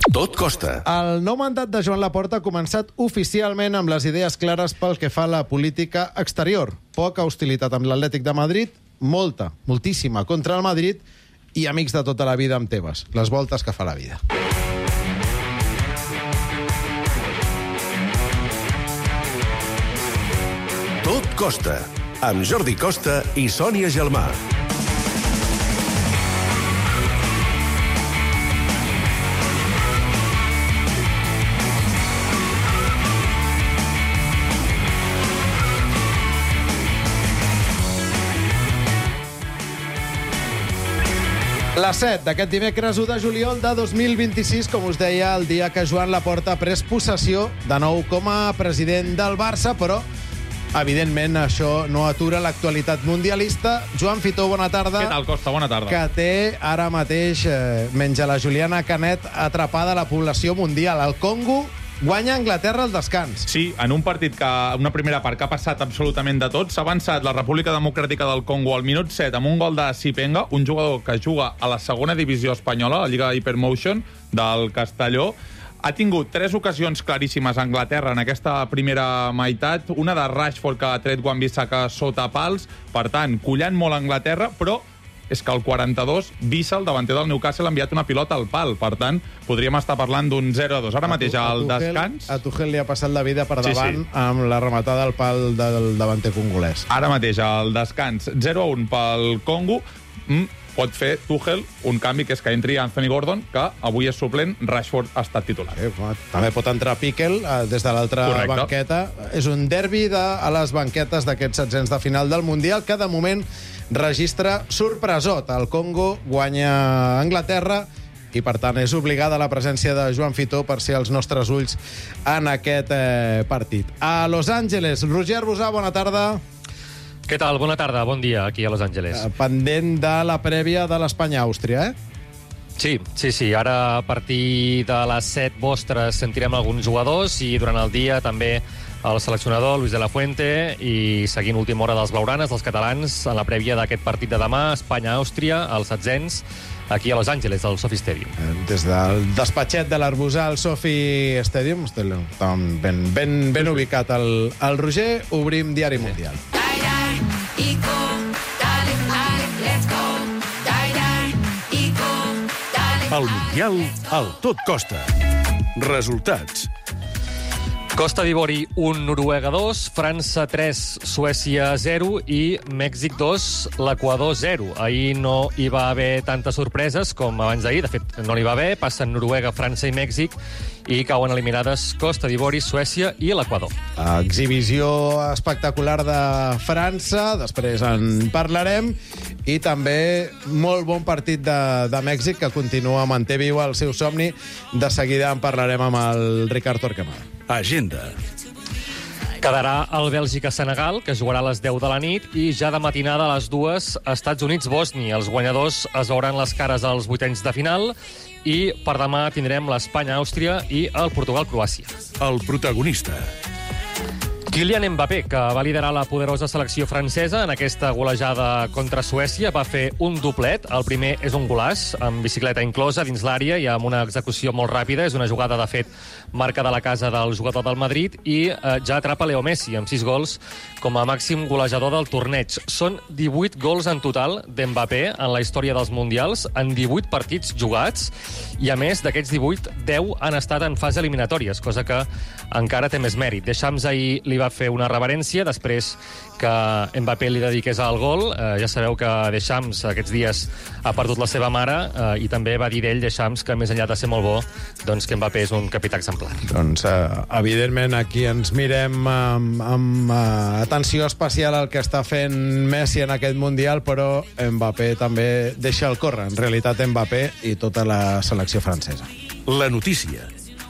Tot costa. El nou mandat de Joan Laporta ha començat oficialment amb les idees clares pel que fa a la política exterior. Poca hostilitat amb l'Atlètic de Madrid, moltíssima contra el Madrid i amics de tota la vida amb Tebas. Les voltes que fa la vida. Tot costa. Amb Jordi Costa i Sònia Gelmà. La 7 d'aquest dimecres 1 de juliol de 2026, com us deia, el dia que Joan Laporta ha pres possessió de nou com a president del Barça, però evidentment això no atura l'actualitat mundialista. Joan Fitó, bona tarda. Què tal, Costa? Bona tarda. Que té ara mateix, menys a la Juliana Canet, atrapada la població mundial. El Congo guanya Anglaterra al descans. Sí, en un partit una primera part que ha passat absolutament de tot. S'ha avançat la República Democràtica del Congo al minut 7 amb un gol de Sipenga, un jugador que juga a la segona divisió espanyola, la Lliga Hypermotion del Castelló. Ha tingut 3 ocasions claríssimes a Anglaterra en aquesta primera meitat. Una de Rashford, que ha tret Wan-Bissaka sota pals. Per tant, collant molt a Anglaterra, però és que al 42, Vissa, el davanter del Newcastle, ha enviat una pilota al pal. Per tant, podríem estar parlant d'un 0-2. Ara mateix, al descans... A Tuchel li ha passat la vida per davant amb la rematada al pal del davanter congolès. Ara mateix, al descans, 0-1 pel Congo. Pot fer Tuchel un canvi, que és que entri Anthony Gordon, que avui és suplent, Rashford ha estat titular. També pot entrar Piquel des de l'altra banqueta. És un derbi a les banquetes d'aquests setzents de final del Mundial, que de moment registra sorpresot. El Congo guanya Anglaterra i, per tant, és obligada la presència de Joan Fitó per ser els nostres ulls en aquest partit. A Los Angeles, Roger Rosà, bona tarda. Què tal? Bona tarda, bon dia, aquí a Los Angeles. Pendent de la prèvia de l'Espanya-Àustria, Sí. Ara, a partir de les 7 vostres, sentirem alguns jugadors i durant el dia també el seleccionador Luis de la Fuente i seguint última hora dels blaugranes, dels catalans, en la prèvia d'aquest partit de demà, Espanya-Àustria, als setzents, aquí a Los Angeles, al SoFi Stadium. Des del despatxet de l'Arbusà al SoFi Stadium, està ben ubicat el Roger, obrim Diari Mundial. El Mundial al Tot Costa. Resultats. Costa d'Ivori 1, Noruega 2, França 3, Suècia 0 i Mèxic 2, l'Equador 0. Ahir no hi va haver tantes sorpreses com abans d'ahir. De fet, no n'hi va haver. Passen Noruega, França i Mèxic i cauen eliminades Costa d'Ivori, Suècia i l'Equador. Exhibició espectacular de França, després en parlarem, i també molt bon partit de Mèxic, que continua, manté viu el seu somni. De seguida en parlarem amb el Ricard Torquemada. Agenda. Quedarà el Bèlgica-Senegal, que jugarà a les 10 de la nit, i ja de matinada a les 2, Estats Units-Bòsnia. Els guanyadors es veuran les cares als vuitens de final, i per demà tindrem l'Espanya-Àustria i el Portugal-Croàcia. El protagonista. Kylian Mbappé, que va liderar la poderosa selecció francesa en aquesta golejada contra Suècia, va fer un doblet. El primer és un golaç, amb bicicleta inclosa dins l'àrea i amb una execució molt ràpida. És una jugada, de fet, marca de la casa del jugador del Madrid, i ja atrapa Leo Messi amb 6 gols com a màxim golejador del torneig. Són 18 gols en total d'Mbappé en la història dels Mundials, en 18 partits jugats, i a més d'aquests 18, 10 han estat en fase eliminatòries, cosa que encara té més mèrit. Deschamps ahir li va fer una reverència després que Mbappé li dediqués al gol. Ja sabeu que Deschamps aquests dies ha perdut la seva mare, i també va dir d'ell, Deschamps, que més enllà de ser molt bo, doncs que Mbappé és un capità exemplar. Doncs, evidentment, aquí ens mirem amb atenció especial al que està fent Messi en aquest Mundial, però Mbappé també deixa el córrer. En realitat, Mbappé i tota la selecció francesa. La notícia.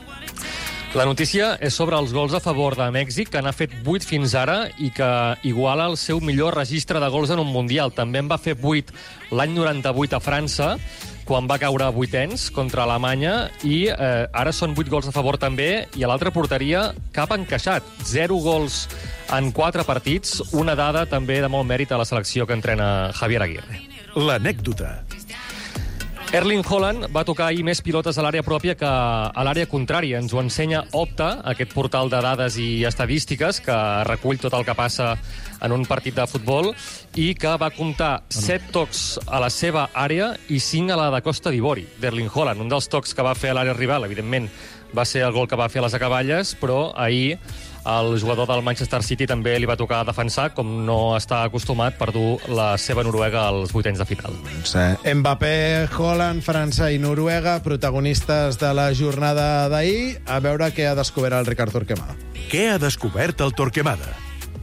La notícia és sobre els gols a favor de Mèxic, que n'ha fet 8 fins ara i que iguala el seu millor registre de gols en un Mundial. També en va fer 8 l'any 98 a França, quan va caure a vuitens contra Alemanya, i ara són 8 gols a favor també, i a l'altra porteria cap encaixat. 0 gols en 4 partits, una dada també de molt mèrit a la selecció que entrena Javier Aguirre. L'anècdota. Erling Haaland va tocar ahir més pilotes a l'àrea pròpia que a l'àrea contrària. Ens ho ensenya Opta, aquest portal de dades i estadístiques que recull tot el que passa en un partit de futbol i que va comptar 7 tocs a la seva àrea i 5 a la de Costa d'Ivori, d'Erling Haaland. Un dels tocs que va fer a l'àrea rival, evidentment, va ser el gol que va fer a les acaballes, però ahir el jugador del Manchester City també li va tocar defensar, com no està acostumat per dur la seva Noruega als vuitens de final. Sí. Mbappé, Haaland, França i Noruega, protagonistes de la jornada d'ahir. A veure què ha descobert el Ricard Torquemada. Què ha descobert el Torquemada?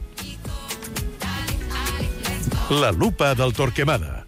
La lupa del Torquemada.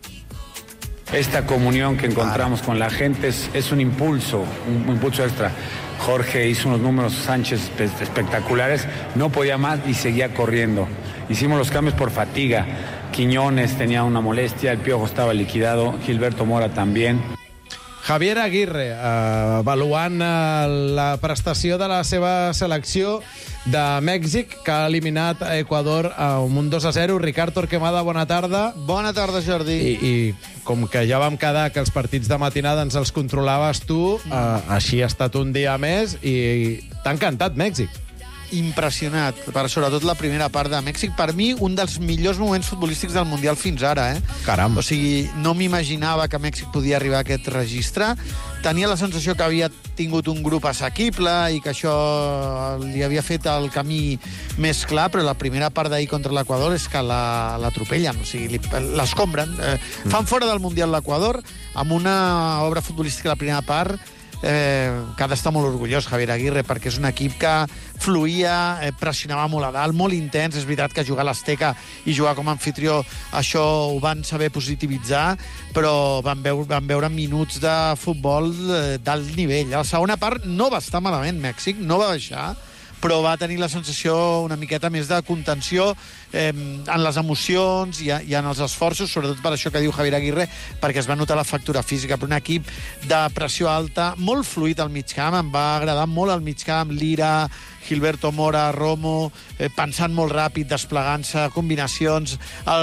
Esta comunión que encontramos con la gente es un impulso extra. Jorge hizo unos números, Sánchez, espectaculares, no podía más y seguía corriendo. Hicimos los cambios por fatiga. Quiñones tenía una molestia, el Piojo estaba liquidado, Gilberto Mora también. Javier Aguirre, avaluant la prestació de la seva selecció de Mèxic, que ha eliminat a Equador amb un 2-0. Ricard Torquemada, bona tarda. Bona tarda, Jordi. I com que ja vam quedar que els partits de matinada ens els controlaves tu, així ha estat un dia més i t'ha encantat Mèxic. Impressionat, sobretot la primera part de Mèxic. Per mi, un dels millors moments futbolístics del Mundial fins ara, Caram. O sigui, no m'imaginava que Mèxic podia arribar a aquest registre. Tenia la sensació que havia tingut un grup assequible i que això li havia fet el camí més clar, però la primera part d'ahir contra l'Equador és que l'atropellen, o sigui, l'escombren. Fan fora del Mundial l'Equador amb una obra futbolística a la primera part que ha d'estar molt orgullós, Javier Aguirre, perquè és un equip que fluïa, pressionava molt a dalt, molt intens. És veritat que jugar a l'Azteca i jugar com a anfitrió, això ho van saber positivitzar, però van veure minuts de futbol d'alt nivell. A la segona part no va estar malament Mèxic, no va baixar, però va tenir la sensació una miqueta més de contenció en les emocions i en els esforços, sobretot per això que diu Javier Aguirre, perquè es va notar la factura física. Per un equip de pressió alta, molt fluid al migcamp, em va agradar molt al migcamp, Lira, Gilberto Mora, Romo, pensant molt ràpid, desplegant-se, combinacions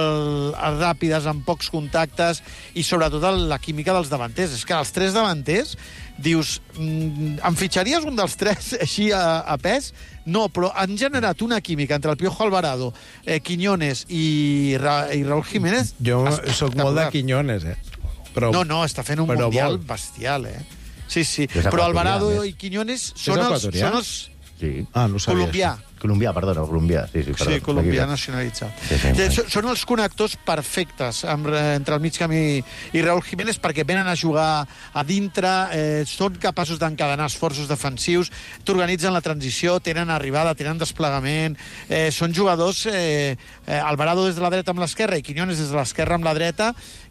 ràpides, amb pocs contactes, i sobretot la química dels davanters. És que els tres davanters, dius, em fitxaries un dels tres així a pes? No, però han generat una química entre el Piojo Alvarado, Quiñones i Raúl Jiménez. Jo soc molt de Quiñones, Però, no, està fent un mundial bestial, Sí. Però Alvarado i Quiñones són els... Sí. No colombià. Colombià, sí. Sí, colombià nacionalitzat. Sí. Són els connectors perfectes entre el migcamp i Raúl Jiménez, perquè venen a jugar a dintre, són capaços d'encadenar esforços defensius, t'organitzen la transició, tenen arribada, tenen desplegament, són jugadors, Alvarado des de la dreta amb l'esquerra i Quiñones des de l'esquerra amb la dreta,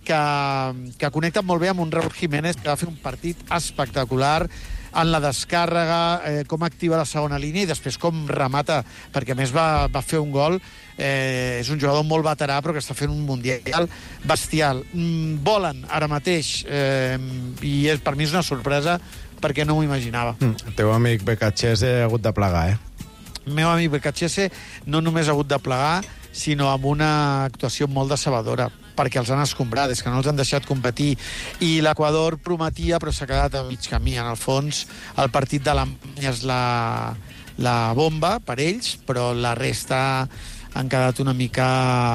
que connecten molt bé amb un Raúl Jiménez que va fer un partit espectacular en la descàrrega, com activa la segona línia i després com remata, perquè a més va fer un gol. És un jugador molt veterà, però que està fent un mundial bestial. Volen ara mateix, i per mi és una sorpresa, perquè no m'ho imaginava. El teu amic Becachese ha hagut de plegar, El meu amic Becachese no només ha hagut de plegar, sinó amb una actuació molt decebedora, perquè els han escombrat, és que no els han deixat competir. I l'Equador prometia, però s'ha quedat a mig camí. En el fons, el partit d'Alemanya és la bomba per ells, però la resta han quedat una mica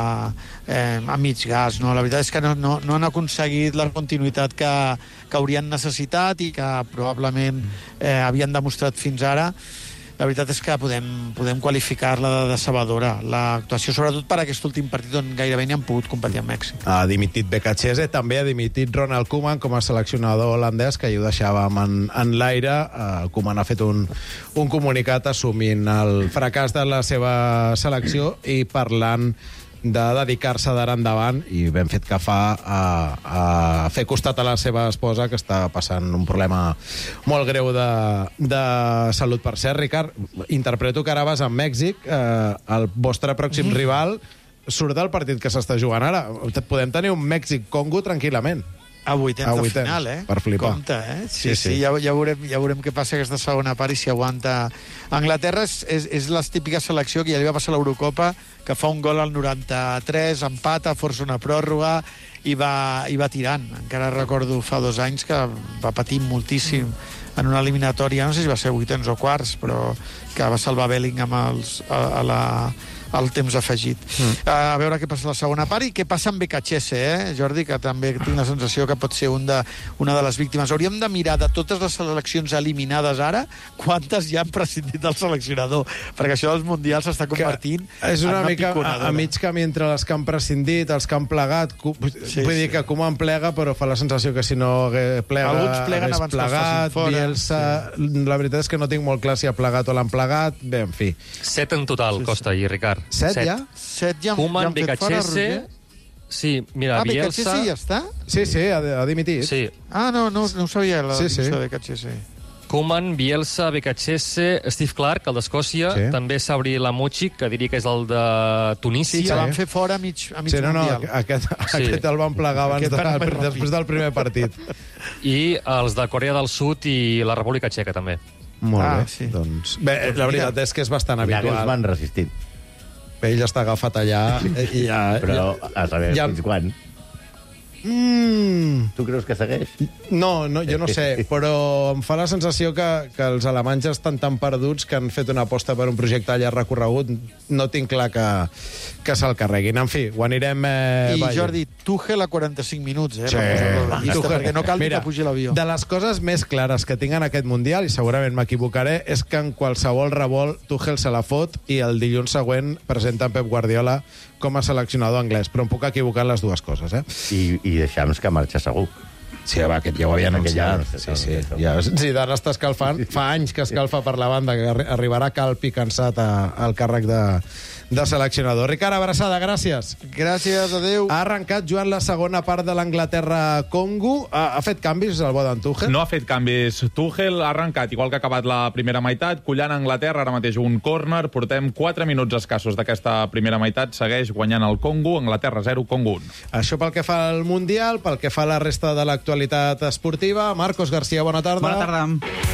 a mig gas. No? La veritat és que no han aconseguit la continuïtat que haurien necessitat i que probablement havien demostrat fins ara. La veritat és que podem qualificar-la de decebedora, l'actuació, sobretot per aquest últim partit on gairebé ni han pogut competir amb Mèxic. Ha dimitit Becachese, també ha dimitit Ronald Koeman com a seleccionador holandès, que ho deixàvem en l'aire. Koeman ha fet un comunicat assumint el fracàs de la seva selecció i parlant de dedicar-se d'ara endavant, i ben fet que fa, a fer costat a la seva esposa, que està passant un problema molt greu de salut. Per cert, Ricard, interpreto que ara vas a Mèxic, el vostre pròxim rival surt del partit que s'està jugant ara. Podem tenir un Mèxic-Congo tranquil·lament. A vuitens de final, per flipar. Compte, Sí, ja veurem què passa aquesta segona part i si aguanta. Anglaterra és la típica selecció que ja li va passar a l'Eurocopa, que fa un gol al 93, empata, força una pròrroga i va tirant. Encara recordo fa 2 anys que va patir moltíssim en una eliminatòria, no sé si va ser vuitens o quarts, però que va salvar Bellingham al temps afegit. A veure què passa a la segona part i què passa amb Becachese, Jordi, que també tinc la sensació que pot ser una de les víctimes. Hauríem de mirar de totes les seleccions eliminades ara, quantes ja han prescindit del seleccionador, perquè això dels mundials s'està convertint és una mica piconadora. a mig camí entre les que han prescindit, els que han plegat. Vull dir que Koeman plega, però fa la sensació que si no plega, alguns pleguen abans que els facin fora. Bielsa, la veritat és que no tinc molt clar si ha plegat o l'han plegat. Bé, en fi. 7 en total, Costa i Ricard. 7 ja? 7 ja Koeman, han fet fora, Becachese... Roger. Sí, mira, Bielsa... Becachese ja està? Sí, ha dimitit. Sí. No ho sabia, la dimissió de Becachese. Koeman, Bielsa, Becachese, Steve Clark, el d'Escòcia, també Sabri Lamouchi, que diria que és el de Tunísia. Sí, que van fer fora a mig mundial. Aquest el van plegar després del primer partit. I els de Corea del Sud i la República Txeca, també. Molt bé. Sí. Doncs, bé, la veritat és que és bastant habitual. I van resistint. Ell està agafat allà i ja... Però a saber fins quan. Tu creus que segueix? No, jo no sé, però em fa la sensació que els alemanys estan tan perduts que han fet una aposta per un projecte allà recorregut. No tinc clar que se'l carreguin. En fi, ho anirem... Jordi, Tuchel a 45 minuts, Sí. perquè no cal que pugi l'avió. De les coses més clares que tinc en aquest Mundial, i segurament m'equivocaré, és que en qualsevol revolt Tuchel se la fot i el dilluns següent presenta Pep Guardiola com a seleccionador anglès. Però em puc equivocar en les dues coses, I deixams que marxa segur. Sí, aquest ja ho havia anunciat. Zidane està escalfant. Fa anys que escalfa per la banda, que arribarà calp i cansat al càrrec de seleccionador. Ricard, abraçada, gràcies. Gràcies, adéu. Ha arrencat, Joan, la segona part de l'Anglaterra-Congo. Ha fet canvis el bo d'en Tuchel? No ha fet canvis. Tuchel ha arrencat, igual que ha acabat la primera meitat, collant Anglaterra, ara mateix un córner. Portem 4 minuts escassos d'aquesta primera meitat. Segueix guanyant el Congo. Anglaterra 0, Congo 1. Això pel que fa al Mundial, pel que fa a la resta de l'actualitat esportiva. Marcos García, bona tarda. Bona tarda.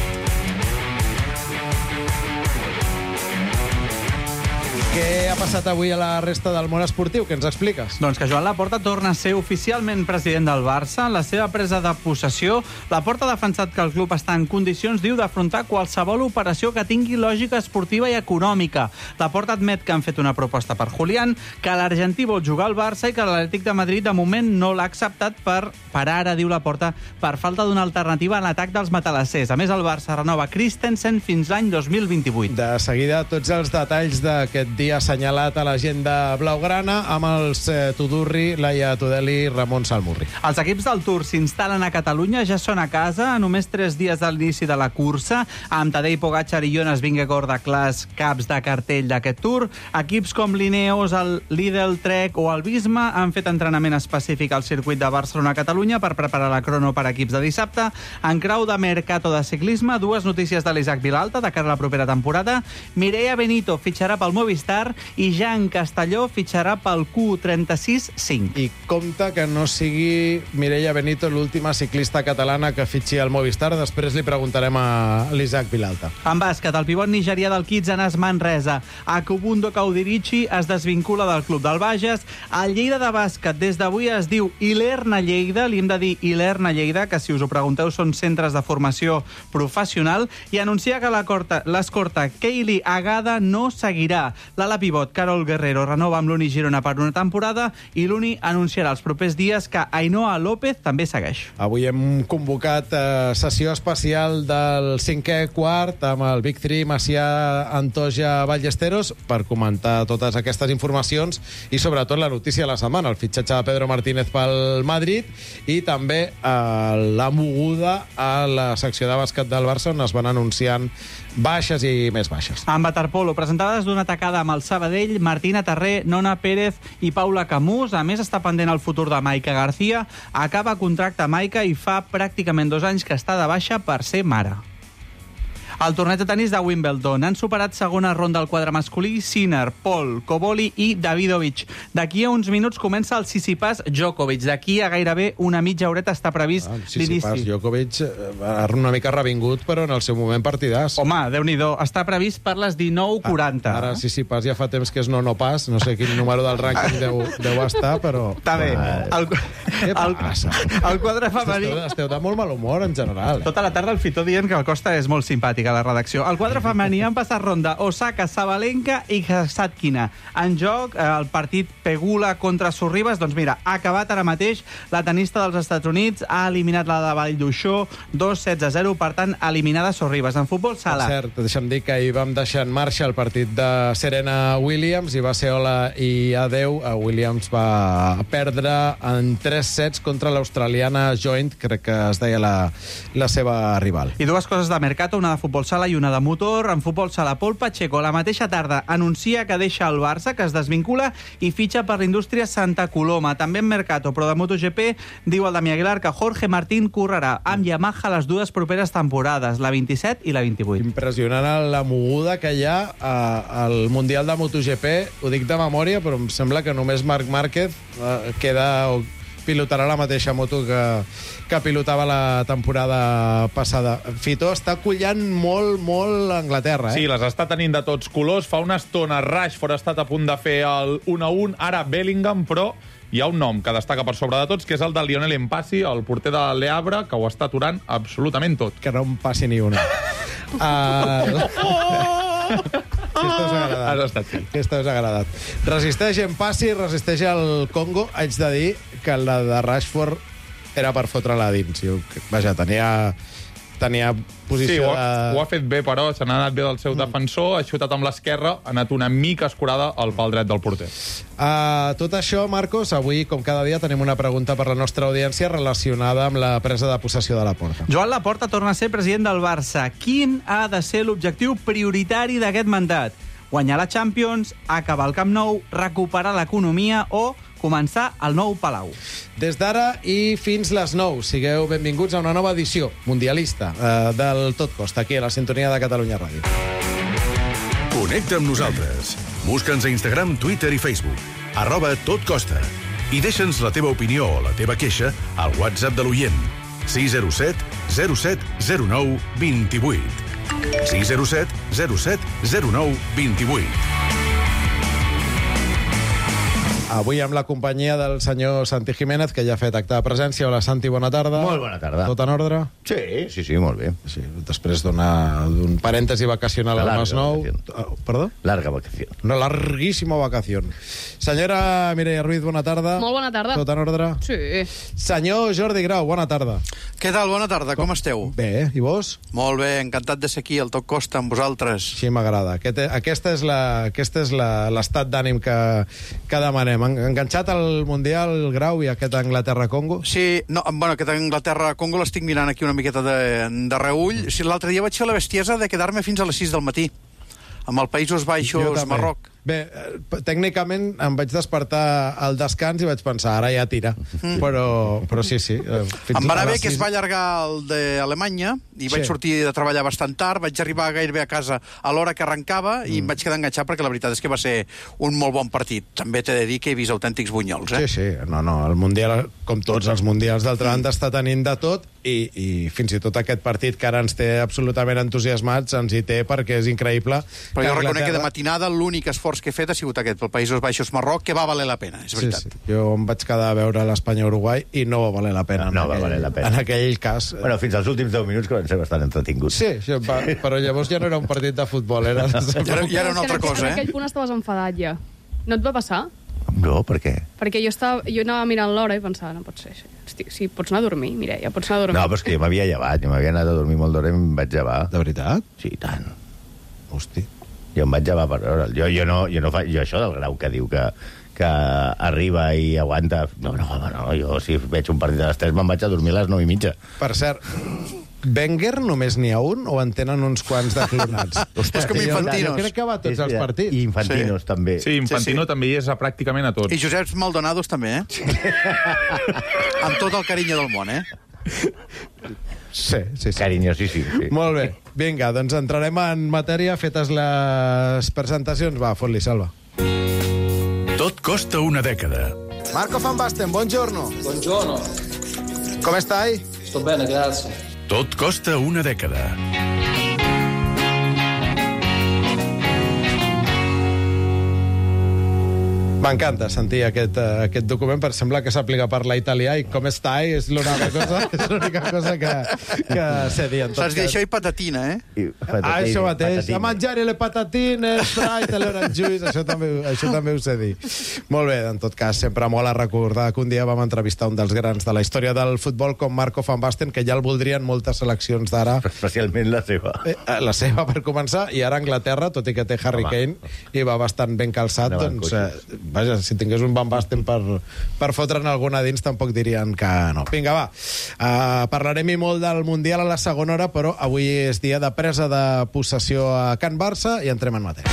Què ha passat avui a la resta del món esportiu? Què ens expliques? Doncs que Joan Laporta torna a ser oficialment president del Barça. En la seva presa de possessió, Laporta ha defensat que el club està en condicions, diu, d'afrontar qualsevol operació que tingui lògica esportiva i econòmica. Laporta admet que han fet una proposta per Julián, que l'argentí vol jugar al Barça i que l'Atlètic de Madrid de moment no l'ha acceptat per ara, diu Laporta, per falta d'una alternativa en l'atac dels matalassers. A més, el Barça renova Christensen fins l'any 2028. De seguida, tots els detalls d'aquest dia assenyalat a l'agenda blaugrana amb els Tudurri, Laia Tudeli i Ramon Salmurri. Els equips del Tour s'instal·len a Catalunya, ja són a casa, a només 3 dies de l'inici de la cursa, amb Tadej Pogačar i Jonas Vingegaard de clars caps de cartell d'aquest Tour. Equips com l'Ineos, el Lidl Trek o el Visma han fet entrenament específic al circuit de Barcelona-Catalunya per preparar la crono per equips de dissabte. En clau de mercato de ciclisme, 2 notícies de l'Isaac Vilalta de cara a la propera temporada. Mireia Benito fitxarà pel Movistar i Jan Castelló fitxarà pel Q36-5. I compte que no sigui Mireia Benito l'última ciclista catalana que fitxi al Movistar. Després li preguntarem a l'Isaac Vilalta. En bàsquet, el pivot nigerià del Kids Anas Manresa, Akubundo Kaudirichi, es desvincula del club del Bages. El Lleida de bàsquet des d'avui es diu Ilerna Lleida, li hem de dir Ilerna Lleida, que si us ho pregunteu són centres de formació professional, i anuncia que l'escorta Keili Agada no seguirà. L'ala pivot Carol Guerrero renova amb l'Uni Girona per una temporada i l'Uni anunciarà els propers dies que Ainhoa López també segueix. Avui hem convocat sessió especial del 5è quart amb el Big 3 Macià, Antoja, Ballesteros per comentar totes aquestes informacions i sobretot la notícia de la setmana, el fitxatge de Pedro Martínez pel Madrid i també la moguda a la secció de bàsquet del Barça on es van anunciant baixes i més baixes. En waterpolo, presentades d'una atacada amb el Sabadell, Martina Tarré, Nona Pérez i Paula Camús. A més, està pendent el futur de Maika García. Acaba contracte Maika i fa pràcticament 2 anys que està de baixa per ser mare. El torneig de tenis de Wimbledon. Han superat segona ronda al quadre masculí Sinner, Paul, Koboli i Davidovich. D'aquí a uns minuts comença el Tsitsipas Djokovic. D'aquí a gairebé una mitja horeta està previst l'inici. Tsitsipas Djokovic una mica revingut, però en el seu moment partidàs. Home, Déu-n'hi-do, està previst per les 19:40. Ara Tsitsipas ja fa temps que és no pas, no sé quin número del rànquing deu estar, però... Està bé. Què passa? El quadre femení... Esteu de molt mal humor, en general. Tota la tarda el Fitó dient que el Costa és molt simpàtic a la redacció. El quadre femení han passat ronda Osaka, Sabalenka i Kasatkina. En joc, el partit Pegula contra Sorribes, doncs mira, ha acabat ara mateix. La tenista dels Estats Units ha eliminat la de Vall d'Uixó 2-16-0, per tant, eliminada Sorribes. En futbol sala... Per cert, deixa'm dir que ahir vam deixar en marxa el partit de Serena Williams i va ser hola i adeu. Williams va perdre en 3 sets contra l'australiana Joint, crec que es deia la seva rival. I dues coses de Mercato, una de futbol sala i una de motor. En futbol sala, Pol Pacheco la mateixa tarda anuncia que deixa el Barça, que es desvincula i fitxa per l'indústria Santa Coloma. També en Mercato, però de MotoGP, diu el Damià Aguilar que Jorge Martín correrà amb Yamaha les dues properes temporades, la 27 i la 28. Impressionant la moguda que hi ha al Mundial de MotoGP. Ho dic de memòria, però em sembla que només Marc Márquez pilotarà la mateixa moto que pilotava la temporada passada. Fitó està collant molt Anglaterra, Sí, les està tenint de tots colors. Fa una estona Rashford ha estat a punt de fer el 1-1, ara Bellingham, però hi ha un nom que destaca per sobre de tots, que és el de Lionel Empassi, el porter de l'Eabra, que ho està aturant absolutament tot. Que no em passi ni una. Aquesta us ha agradat. Resisteix Empassi, resisteix el Congo. Haig de dir que la de Rashford era per fotre-la dins. Vaja, tenia posició ho ha fet bé, però se n'ha anat bé del seu defensor, ha xutat amb l'esquerra, ha anat una mica escurada al pal dret del porter. Tot això, Marcos, avui, com cada dia, tenim una pregunta per la nostra audiència relacionada amb la presa de possessió de Laporta. Joan Laporta torna a ser president del Barça. Quin ha de ser l'objectiu prioritari d'aquest mandat? Guanyar la Champions, acabar el Camp Nou, recuperar l'economia o començar el nou Palau? Des d'ara i fins les 9, sigueu benvinguts a una nova edició mundialista del Tot Costa, aquí a la sintonia de Catalunya Ràdio. Connecta amb nosaltres. Busca'ns a Instagram, Twitter i Facebook. @totcosta. I deixa'ns la teva opinió o la teva queixa al WhatsApp de l'oient. 607 07 09 28. 607 07 09 28. Avui amb la companyia del senyor Santi Jiménez, que ja ha fet acte de presència. Hola, Santi, bona tarda. Molt bona tarda. Tot en ordre? Sí, molt bé. Sí, després d'un parèntesi vacacional al Masnou. Perdó? Larga vacació. Una larguíssima vacació. Senyora Mireia Ruiz, bona tarda. Molt bona tarda. Tot en ordre? Sí. Senyor Jordi Grau, bona tarda. Què tal? Bona tarda, com esteu? Bé, i vos? Molt bé, encantat de ser aquí, al Tot Costa, amb vosaltres. Sí, m'agrada. Aquest és l'estat d'ànim que demanem. Enganxat al Mundial, Grau, i aquest Anglaterra-Congo? Sí, no, bueno, aquest Anglaterra-Congo l'estic mirant aquí una miqueta de reull. Sí, l'altre dia vaig fer la bestiesa de quedar-me fins a les 6 del matí, amb el Països Baixos, Marroc. Bé, tècnicament em vaig despertar al descans i vaig pensar, ara ja tira. Però sí. Em va anar bé que es va allargar el d'Alemanya i vaig sortir de treballar bastant tard, vaig arribar gairebé a casa a l'hora que arrencava i em vaig quedar enganxat perquè la veritat és que va ser un molt bon partit. També t'he de dir que he vist autèntics bunyols, Sí. No, el Mundial, com tots els Mundials d'altra banda, està tenint de tot i fins i tot aquest partit que ara ens té absolutament entusiasmats, ens hi té perquè és increïble. Però jo reconec que de matinada l'únic esforç que he fet ha sigut aquest, pel Països Baixos Marroc, que va valer la pena, és veritat. Sí. Jo em vaig quedar a veure l'Espanya-Uruguai i no va valer la pena. No va valer la pena. En aquell cas. Bueno, fins als últims 10 minuts que van ser bastant entretinguts. Sí, però llavors ja no era un partit de futbol, ja era una altra cosa, En aquell punt estaves enfadat ja. No et va passar? No, per què? Perquè jo anava mirant l'hora i pensava, no pot ser. Sí, pots anar a dormir, Mireia, pots anar a dormir. No, però és que jo m'havia llevat, jo m'havia anat a dormir molt d'hora i em vaig llevar. De veritat? Sí, tant. Hosti. Jo em vaig llevar per hora. Jo això del Grau que diu que arriba i aguanta... No, jo si veig un partit a les 3 me'n vaig a dormir a les 9:30. Per cert, Wenger només n'hi ha un o en tenen uns quants de clonats? És com Infantinos. Jo crec que va a tots els partits. I Infantinos també. Sí, Infantino també hi és pràcticament a tots. I Josep Maldonados també, amb tot el carinyo del món, Sí. Carinyosíssim, sí. Molt bé. Vinga, doncs entrarem en matèria. Fetes les presentacions. Va, fot-li, Salva. Tot costa una dècada. Marco Van Basten, buongiorno. Buongiorno. Come stai? Sto bene, grazie. Tot costa una dècada. M'encanta sentir aquest document, perquè sembla que s'aplica per la italià i com stai és l'única cosa que sé dir. Saps dir això i patatina, eh? Això mateix. A mangiare le patatines, Sprite, l'orange juice, això també ho sé dir. Molt bé, en tot cas, sempre molt a recordar que un dia vam entrevistar un dels grans de la història del futbol com Marco Van Basten, que ja el voldrien moltes seleccions d'ara. Especialment la seva. La seva, per començar, i ara Anglaterra, tot i que té Harry Kane, i va bastant ben calçat, doncs... Vaja, si tingués un Van Basten per fotre'n alguna dins, tampoc dirien que no. Vinga, va. Parlarem i molt del Mundial a la segona hora, però avui és dia de presa de possessió a Can Barça i entrem en matèria.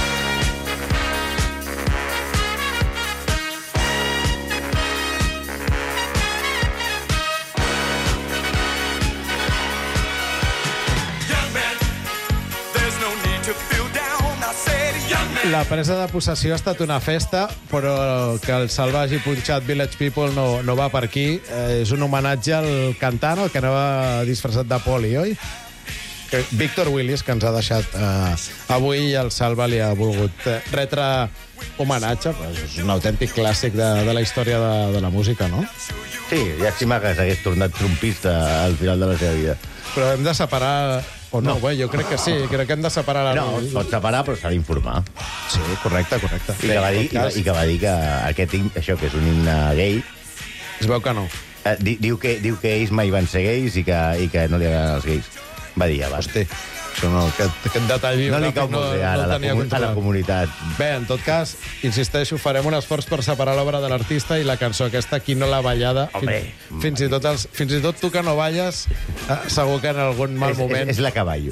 La presa de possessió ha estat una festa, però que el Salva hagi punxat Village People no va per aquí. És un homenatge al cantant, el que anava disfressat de poli, oi? Víctor Willis, que ens ha deixat avui, i el Salva li ha volgut retre homenatge. És un autèntic clàssic de la història de la música, no? Sí, llàstima que s'hagués tornat trompista al final de la seva vida. Però hem de separar... O no, bé, jo crec que sí, crec que hem de separar... No, es pot separar, però s'ha d'informar. Sí, correcte. I que va dir que això, que és un himne gay... Es veu que no. Diu que ells mai van ser gais i que no li agraden els gais. Va dir abans. Hosti, això no, aquest detall no li cau molt bé ara a la comunitat. Bé, en tot cas, insisteixo, farem un esforç per separar l'obra de l'artista i la cançó aquesta, Qui no l'ha ballada. Fins i tot tu que no balles, segur que en algun mal moment... És la cavallo.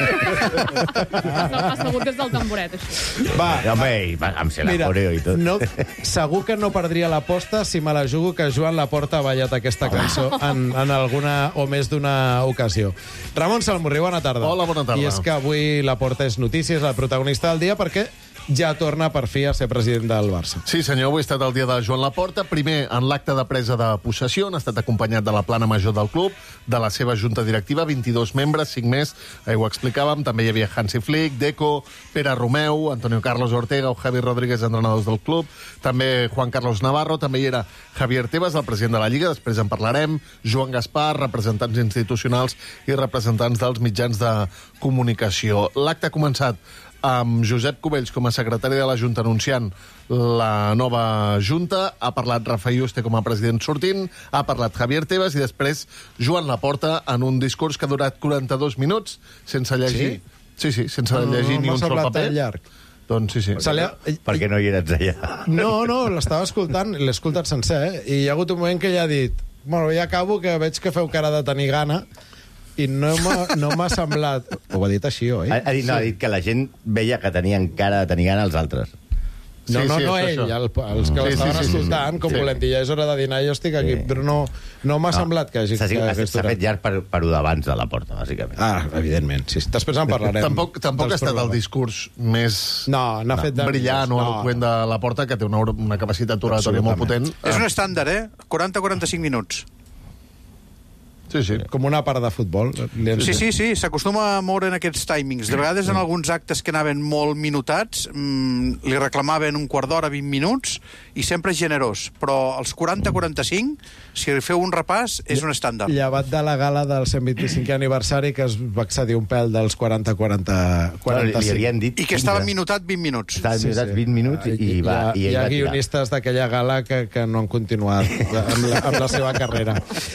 Segur que és del tamboret, això. Va, home, em sé la coreo i tot. No, segur que no perdria l'aposta si me la jugo que Joan Laporta ha ballat aquesta cançó en alguna o més d'una ocasió. Ramon Salmurri, bona tarda. Hola, bona tarda. I és que avui Laporta és notícies, el protagonista del dia, perquè ja torna per fi a ser president del Barça. Sí, senyor, avui ha estat el dia de Joan Laporta. Primer, en l'acte de presa de possessió, han estat acompanyat de la plana major del club, de la seva junta directiva, 22 membres, 5 més, ho explicàvem. També hi havia Hansi Flick, Deco, Pere Romeu, Antonio Carlos Ortega o Javi Rodríguez, entrenadors del club. També Juan Carlos Navarro, també hi era Javier Tebas, el president de la Lliga, després en parlarem, Joan Gaspar, representants institucionals i representants dels mitjans de comunicació. L'acte ha començat amb Josep Cubells com a secretari de la Junta anunciant la nova Junta. Ha parlat Rafael Yuste com a president sortint, ha parlat Javier Tebas i després Joan Laporta en un discurs que ha durat 42 minuts sense llegir... Sí, sense llegir ni un sol paper. Llarg. Doncs sí. Per què no hi eres allà? No, l'estava escoltant, l'he escoltat sencer, i hi ha hagut un moment que ja ha dit bueno, ja acabo, que veig que feu cara de tenir gana, i no m'ha semblat... Ho ha dit així, oi? Ha dit que la gent veia que tenien cara de tenir gana els altres. No ell, els que l'estaven escoltant, com volem dir, ja és hora de dinar, jo estic aquí, però no m'ha semblat que hagi... S'ha fet llarg per ho d'abans de la porta, bàsicament. Evidentment, sí. Després en parlarem. Tampoc ha estat el discurs més brillant o eloqüent de la porta, que té una capacitat oratòria molt potent. És un estàndard, 40-45 minuts. Sí. Com una part de futbol. Sí, s'acostuma a moure en aquests timings. De vegades en alguns actes que anaven molt minutats li reclamaven un quart d'hora, 20 minuts, i sempre generós. Però els 40-45, si feu un repàs, és un estàndard. Llevat de la gala del 125è aniversari, que es va accedir un pèl dels 40-45. I que estava minutat 20 minuts. Estava minutat 20 minuts i va... Hi ha guionistes d'aquella gala que no han continuat amb la seva carrera.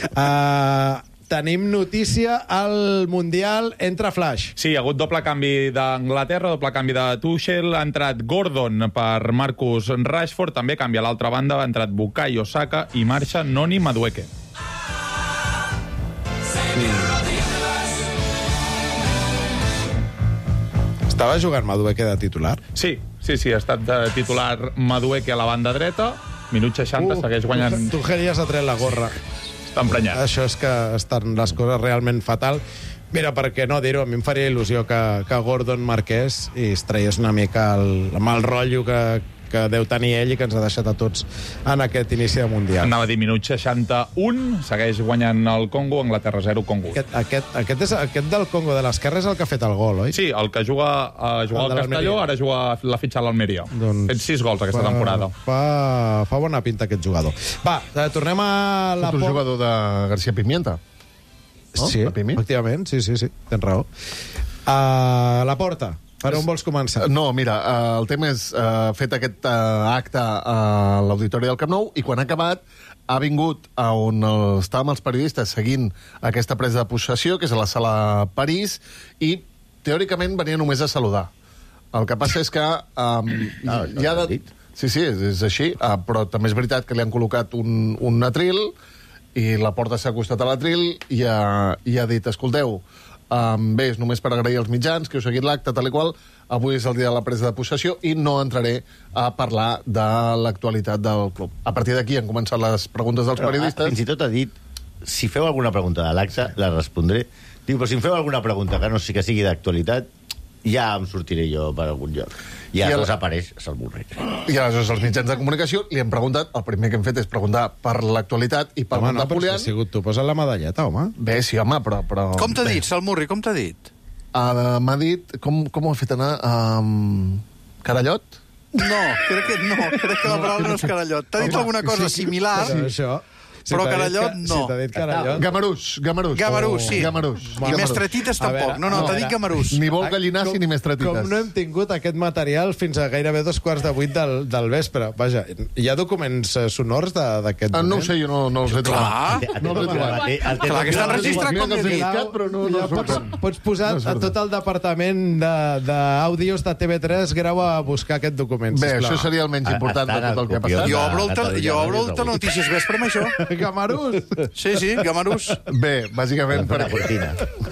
Tenim notícia al Mundial, entra Flash. Sí, hi ha hagut doble canvi d'Anglaterra, doble canvi de Tuchel, ha entrat Gordon per Marcus Rashford, també canvia a l'altra banda, ha entrat Bukayo Saka i marxa Noni Madueke. Estava jugant Madueke de titular? Sí, ha estat de titular Madueke a la banda dreta, minut 60, segueix guanyant... Tuchel ja s'ha tret la gorra. emprenyat. Això és que estan les coses realment fatal. Mira, per què no dir-ho? A mi em faria il·lusió que Gordon marqués i es traies una mica el mal rotllo que deu tenir ell i que ens ha deixat a tots en aquest inici de Mundial. Anava a dir minut 61, segueix guanyant el Congo, Anglaterra 0, Congo. Aquest del Congo de l'esquerra és el que ha fet el gol, oi? Sí, el que juga al Castelló, ara l'ha fitxat l'Almeria. Fet 6 gols aquesta temporada. Fa bona pinta aquest jugador. Va, tornem a la... És un jugador de García Pimienta. No? Sí, efectivament, sí, tens raó. La Porta. Per on vols començar? No, mira, el tema és fet aquest acte a l'Auditori del Camp Nou i quan ha acabat ha vingut a on estàvem els periodistes seguint aquesta presa de possessió, que és a la sala París, i teòricament venia només a saludar. El que passa és que... Sí, és així, però també és veritat que li han col·locat un atril i la Porta s'ha acostat a l'atril i ha dit, escolteu, bé, és només per agrair als mitjans que heu seguit l'acte, tal i qual. Avui és el dia de la presa de possessió i no entraré a parlar de l'actualitat del club. A partir d'aquí han començat les preguntes dels periodistes. Fins i tot ha dit, si feu alguna pregunta de l'acte, la respondré. Diu, però si em feu alguna pregunta que no sé que sigui d'actualitat, ja em sortiré jo per algun lloc. I aleshores apareix Salmurri. I aleshores els mitjans de comunicació li han preguntat, el primer que hem fet és preguntar per l'actualitat i per Napoleon. Però si ha sigut tu, posa la medalleta, home. Bé, sí, home, però... Com t'ha dit, Salmurri, com t'ha dit? M'ha dit... Com ho ha fet anar? Carallot? No, crec que la paraula no és carallot. T'ha dit alguna cosa similar... Això... Però Carallot no. Si t'ha dit Carallot... Gamarús, sí. I mestretites tampoc. No, t'ha dit Gamarús. Ni vol gallinàs ni mestretites. Com no hem tingut aquest material fins a gairebé 2:45 del vespre. Vaja, hi ha documents sonors d'aquest moment? No ho sé, jo no els he trobat. No els he trobat. Clar, que estan registrat com he dit. Però no pots posar a tot el departament d'àudios de TV3 grau a buscar aquest document, sisplau. Bé, això seria el menys important de tot el que ha passat. Jo obro el Telenotícies Vespre amb això. Gamarús. Sí, Gamarús. Bé, bàsicament perquè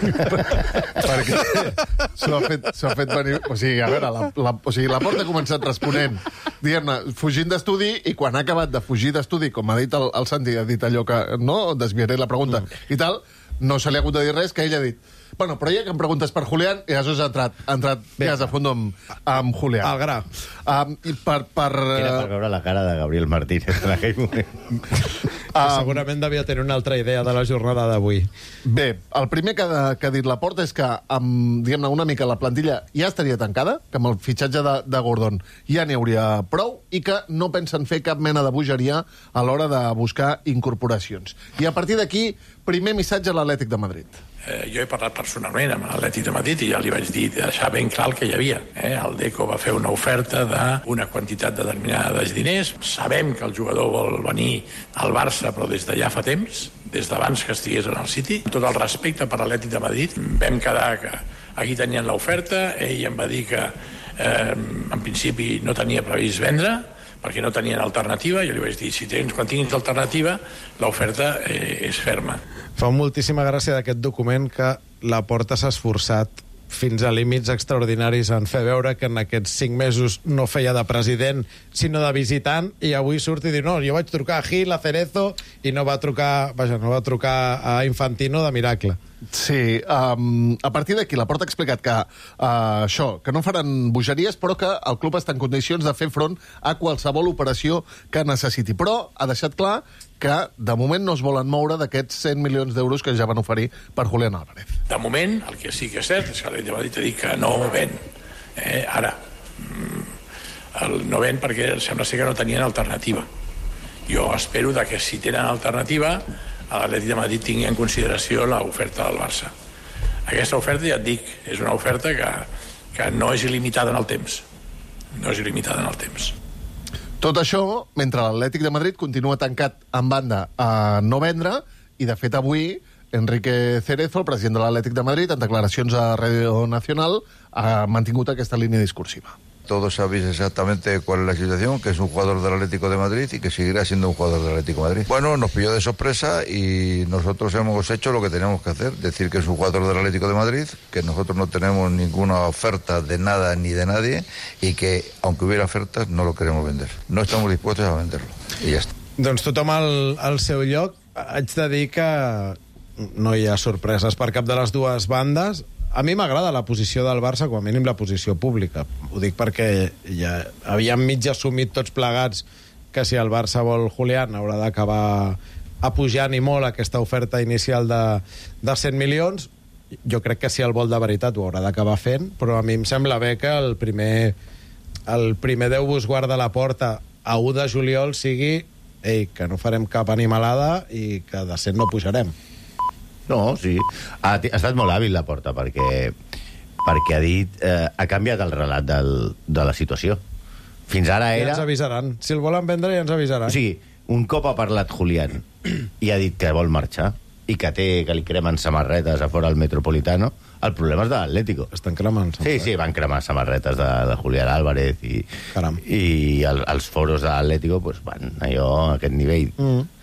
s'ho ha fet venir... O sigui, a veure, la Porta ha començat responent, diguem-ne, fugint d'estudi, i quan ha acabat de fugir d'estudi, com ha dit el Santi, ha dit allò que no, desviaré la pregunta i tal, no se li ha hagut de dir res, que ell ha dit, bueno, però ja que em preguntes per Julián, i aleshores ha entrat més a fons amb Julián. Al gra. I per... Era per veure la cara de Gabriel Martínez en aquell moment. Segurament devia tenir una altra idea de la jornada d'avui. Bé, el primer que ha dit la Porta és que, diguem-ne, una mica la plantilla ja estaria tancada, que amb el fitxatge de Gordon ja n'hi hauria prou, i que no pensen fer cap mena de bogeria a l'hora de buscar incorporacions. I a partir d'aquí, primer missatge a l'Atlètic de Madrid. Jo he parlat personalment amb l'Atlètic de Madrid i ja li vaig dir, deixar ben clar el que hi havia. El Deco va fer una oferta d'una quantitat determinada de diners. Sabem que el jugador vol venir al Barça, però des de ja fa temps, des d'abans que estigués en el City. Tot el respecte per l'Atlètic de Madrid. Vam quedar que aquí tenien l'oferta, ell em va dir que en principi no tenia previst vendre, perquè no tenien alternativa. Jo li vaig dir, quan tinguis alternativa, l'oferta és ferma. Fa moltíssima gràcia d'aquest document que la Porta s'ha esforçat fins a límits extraordinaris en fer veure que en aquests 5 mesos no feia de president, sinó de visitant, i avui surt i diu, no, jo vaig trucar a Gil, a Cerezo, i no va trucar a Infantino de miracle. Sí, a partir d'aquí la Porta ha explicat que això, que no faran bogeries, però que el club està en condicions de fer front a qualsevol operació que necessiti. Però ha deixat clar que de moment no es volen moure d'aquests 100 milions d'euros que ja van oferir per Julián Álvarez. De moment, el que sí que és cert és que l'Atlètic de Madrid ha dit que no ven. Ara, no ven perquè sembla ser que no tenien alternativa. Jo espero que si tenen alternativa l'Atlètic de Madrid tingui en consideració l'oferta del Barça. Aquesta oferta, ja et dic, és una oferta que no és il·limitada en el temps. No és il·limitada en el temps. Tot això, mentre l'Atlètic de Madrid continua tancat en banda a no vendre, i de fet avui Enrique Cerezo, el president de l'Atlètic de Madrid, en declaracions a Radio Nacional, ha mantingut aquesta línia discursiva. Todos sabéis exactamente cuál es la situación, que es un jugador del Atlético de Madrid y que seguirá siendo un jugador del Atlético de Madrid. Bueno, nos pilló de sorpresa y nosotros hemos hecho lo que teníamos que hacer, decir que es un jugador del Atlético de Madrid, que nosotros no tenemos ninguna oferta de nada ni de nadie y que, aunque hubiera ofertas, no lo queremos vender. No estamos dispuestos a venderlo. Y ya está. Doncs tothom al seu lloc. haig de dir que no hi ha sorpreses per cap de les dues bandes. A mi m'agrada la posició del Barça, com a mínim la posició pública. Ho dic perquè ja havíem mig assumit tots plegats que si el Barça vol Julián haurà d'acabar apujant i molt aquesta oferta inicial de 100 milions. Jo crec que si el vol de veritat ho haurà d'acabar fent, però a mi em sembla bé que el primer Déu vos guarda la porta a 1 de juliol sigui que no farem cap animalada i que de 100 no pujarem. No, sí. Ha estat molt hàbil la Porta perquè ha dit... ha canviat el relat de la situació. Fins ara era... Ja ens avisaran. Si el volen vendre, ja ens avisaran. O sigui, un cop ha parlat Julián i ha dit que vol marxar i que li cremen samarretes a fora al Metropolitano, el problema és de l'Atlético. Estan cremant samarretes. Sí, van cremar samarretes de Julián Álvarez i els foros de l'Atlético van allò a aquest nivell.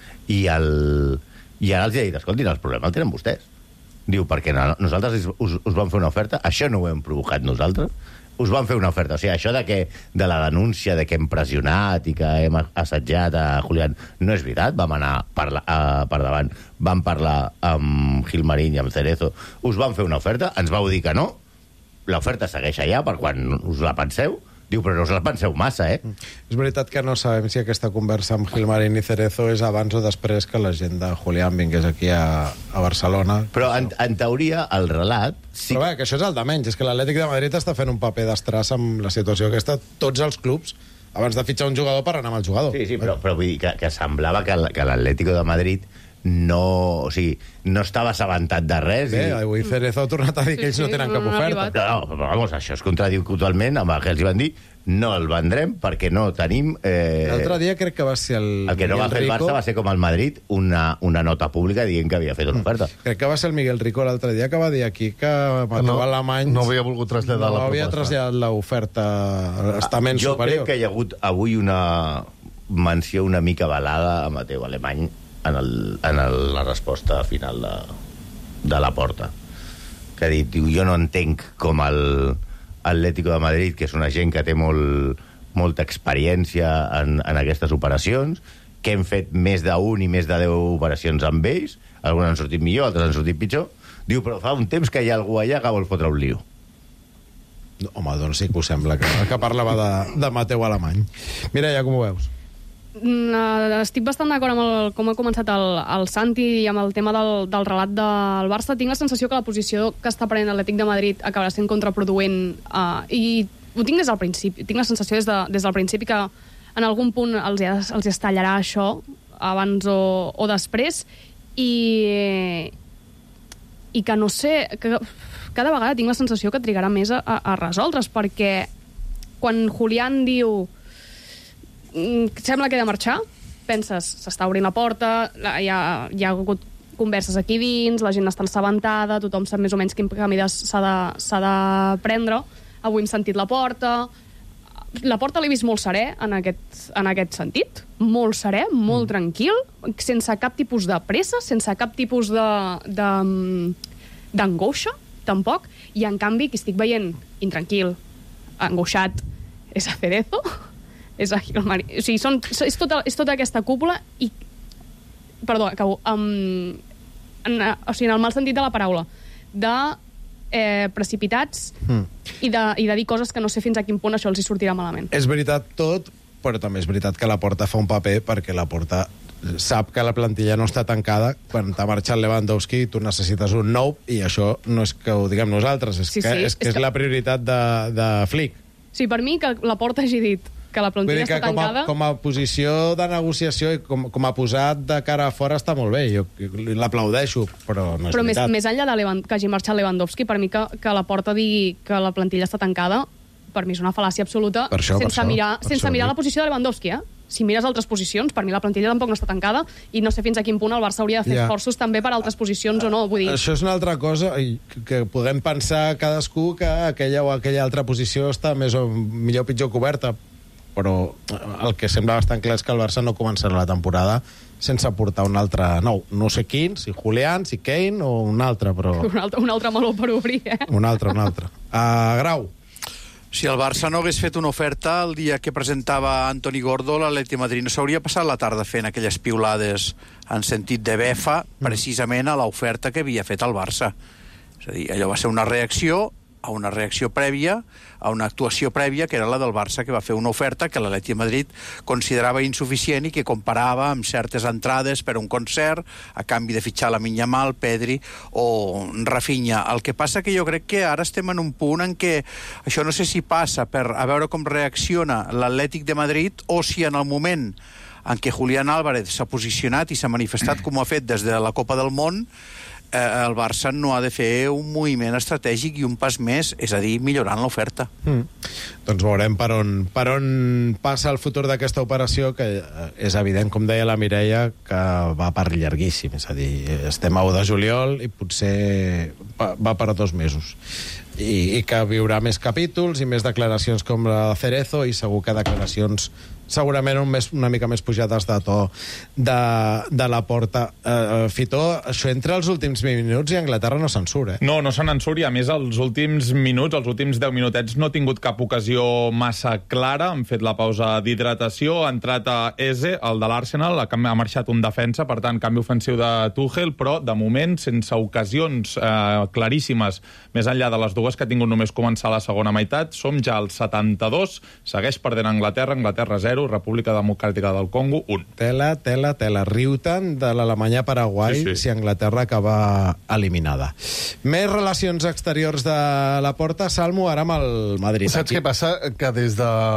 I ara els he dit, escoltin, el problema el tenen vostès. Diu, perquè nosaltres us vam fer una oferta, això no ho hem provocat nosaltres, us van fer una oferta. O sigui, això de la denúncia de que hem pressionat i que hem assetjat a Julián, no és veritat. Vam anar per davant, vam parlar amb Gilmarín i amb Cerezo, us van fer una oferta, ens vau dir que no, l'oferta segueix allà per quan us la penseu. Diu, però no us la penseu massa, És veritat que no sabem si aquesta conversa amb Gilmarín i Cerezo és abans o després que la gent de Julián vingués aquí a Barcelona. Però en teoria el relat... Però bé, que això és el de menys. És que l'Atlètic de Madrid està fent un paper d'estràs amb la situació aquesta. Tots els clubs, abans de fitxar un jugador, per anar amb el jugador. Sí, però vull dir que semblava que l'Atlético de Madrid no estava assabentat de res. Bé, avui Cerezo ha tornat a dir que ells no tenen cap oferta. No, però vamos, això es contradiu totalment amb el que els van dir. No el vendrem perquè no tenim... L'altre dia crec que va ser el que no va fer el Barça va ser com el Madrid, una nota pública dient que havia fet una oferta. Crec que va ser el Miguel Rico l'altre dia que va dir aquí que Mateu Alemany no havia volgut traslladar la proposta. No havia traslladat l'oferta a l'estament superior. Jo crec que hi ha hagut avui una menció una mica velada a Mateu Alemany en la resposta final de la Porta, que ha dit, jo no entenc com l'Atlético de Madrid, que és una gent que té molta experiència en aquestes operacions, que hem fet més d'un i més de 10 operacions amb ells, algunes han sortit millor, altres han sortit pitjor. Diu, però fa un temps que hi ha algú allà que vol fotre un lío. Home, doncs sí que ho sembla, que parlava de Mateu Alemany. Mireia, com ho veus? Estic bastant d'acord amb com ha començat el Santi i amb el tema del relat del Barça. Tinc la sensació que la posició que està prenent l'Atlètic de Madrid acabarà sent contraproduent i ho tinc des del principi. Tinc la sensació des del principi que en algun punt els estallarà això abans o després i que no sé, que cada vegada tinc la sensació que trigarà més a resoldre's, perquè quan Julián diu sembla que he de marxar, penses, s'està obrint la porta, hi ha hagut converses aquí dins, la gent està assabentada, tothom sap més o menys quin camí s'ha de prendre. Avui hem sentit la Porta l'he vist molt serè en aquest sentit, molt serè, molt tranquil, sense cap tipus de pressa, sense cap tipus d'angoixa, tampoc, i en canvi qui estic veient intranquil, angoixat, és a Cerezo, és a Gilmarín. O sigui, és tota aquesta cúpula i... Perdó, acabo. En el mal sentit de la paraula. De precipitats i de dir coses que no sé fins a quin punt això els hi sortirà malament. És veritat tot, però també és veritat que la Porta fa un paper perquè la Porta sap que la plantilla no està tancada. Quan t'ha marxat Lewandowski tu necessites un nou i això no és que ho diguem nosaltres, és que és la prioritat de Flick. Sí, per mi que la Porta hagi dit que la plantilla està tancada... Com a posició de negociació i com a posat de cara a fora està molt bé, jo l'aplaudeixo, però no és veritat. Però més enllà que hagi marxat Lewandowski, per mi que la Porta digui que la plantilla està tancada, per mi és una fal·làcia absoluta, sense mirar la posició de Lewandowski, Si mires altres posicions, per mi la plantilla tampoc no està tancada i no sé fins a quin punt el Barça hauria de fer esforços també per altres posicions o no, vull dir... Això és una altra cosa, que podem pensar cadascú que aquella o aquella altra posició està més o millor o pitjor coberta, però el que sembla bastant clar és que el Barça no començarà la temporada sense portar un altre nou. No sé quin, si Julián, si Kane o un altre, però... Un altre meló per obrir, Un altre. Grau. Si el Barça no hagués fet una oferta el dia que presentava Antoni Gordo, l'Atleti de Madrid no s'hauria passat la tarda fent aquelles piulades en sentit de befa precisament a l'oferta que havia fet el Barça. És a dir, allò va ser una reacció a una reacció prèvia, a una actuació prèvia, que era la del Barça, que va fer una oferta que l'Atleti de Madrid considerava insuficient i que comparava amb certes entrades per a un concert a canvi de fitxar Lamine Yamal, Pedri o Rafinha. El que passa que jo crec que ara estem en un punt en què això no sé si passa per a veure com reacciona l'Atlètic de Madrid o si en el moment en què Julián Álvarez s'ha posicionat i s'ha manifestat com ho ha fet des de la Copa del Món, el Barça no ha de fer un moviment estratègic i un pas més, és a dir, millorant l'oferta. Doncs veurem per on passa el futur d'aquesta operació, que és evident, com deia la Mireia, que va per llarguíssim. És a dir, estem a 1 de juliol i potser va per 2 mesos. I que viurà més capítols i més declaracions com la de Cerezo, i segur que declaracions segurament una mica més pujades de to de la Porta. Fitó, això entra els últims minuts i Anglaterra no se'n surt, No se'n surt, i a més els últims minuts, els últims 10 minutets, no ha tingut cap ocasió massa clara. Han fet la pausa d'hidratació, ha entrat a Eze, el de l'Arsenal, ha marxat un defensa, per tant, canvi ofensiu de Tuchel, però de moment sense ocasions claríssimes, més enllà de les dues que ha tingut només començar la segona meitat. Som ja al 72, segueix perdent Anglaterra 0, República Democràtica del Congo 1. Tela. Riu-te'n de l'Alemanya-Paraguai si Anglaterra acaba eliminada. Més relacions exteriors de la Porta, Salmo, ara amb el Madrid. Saps què passa? Que des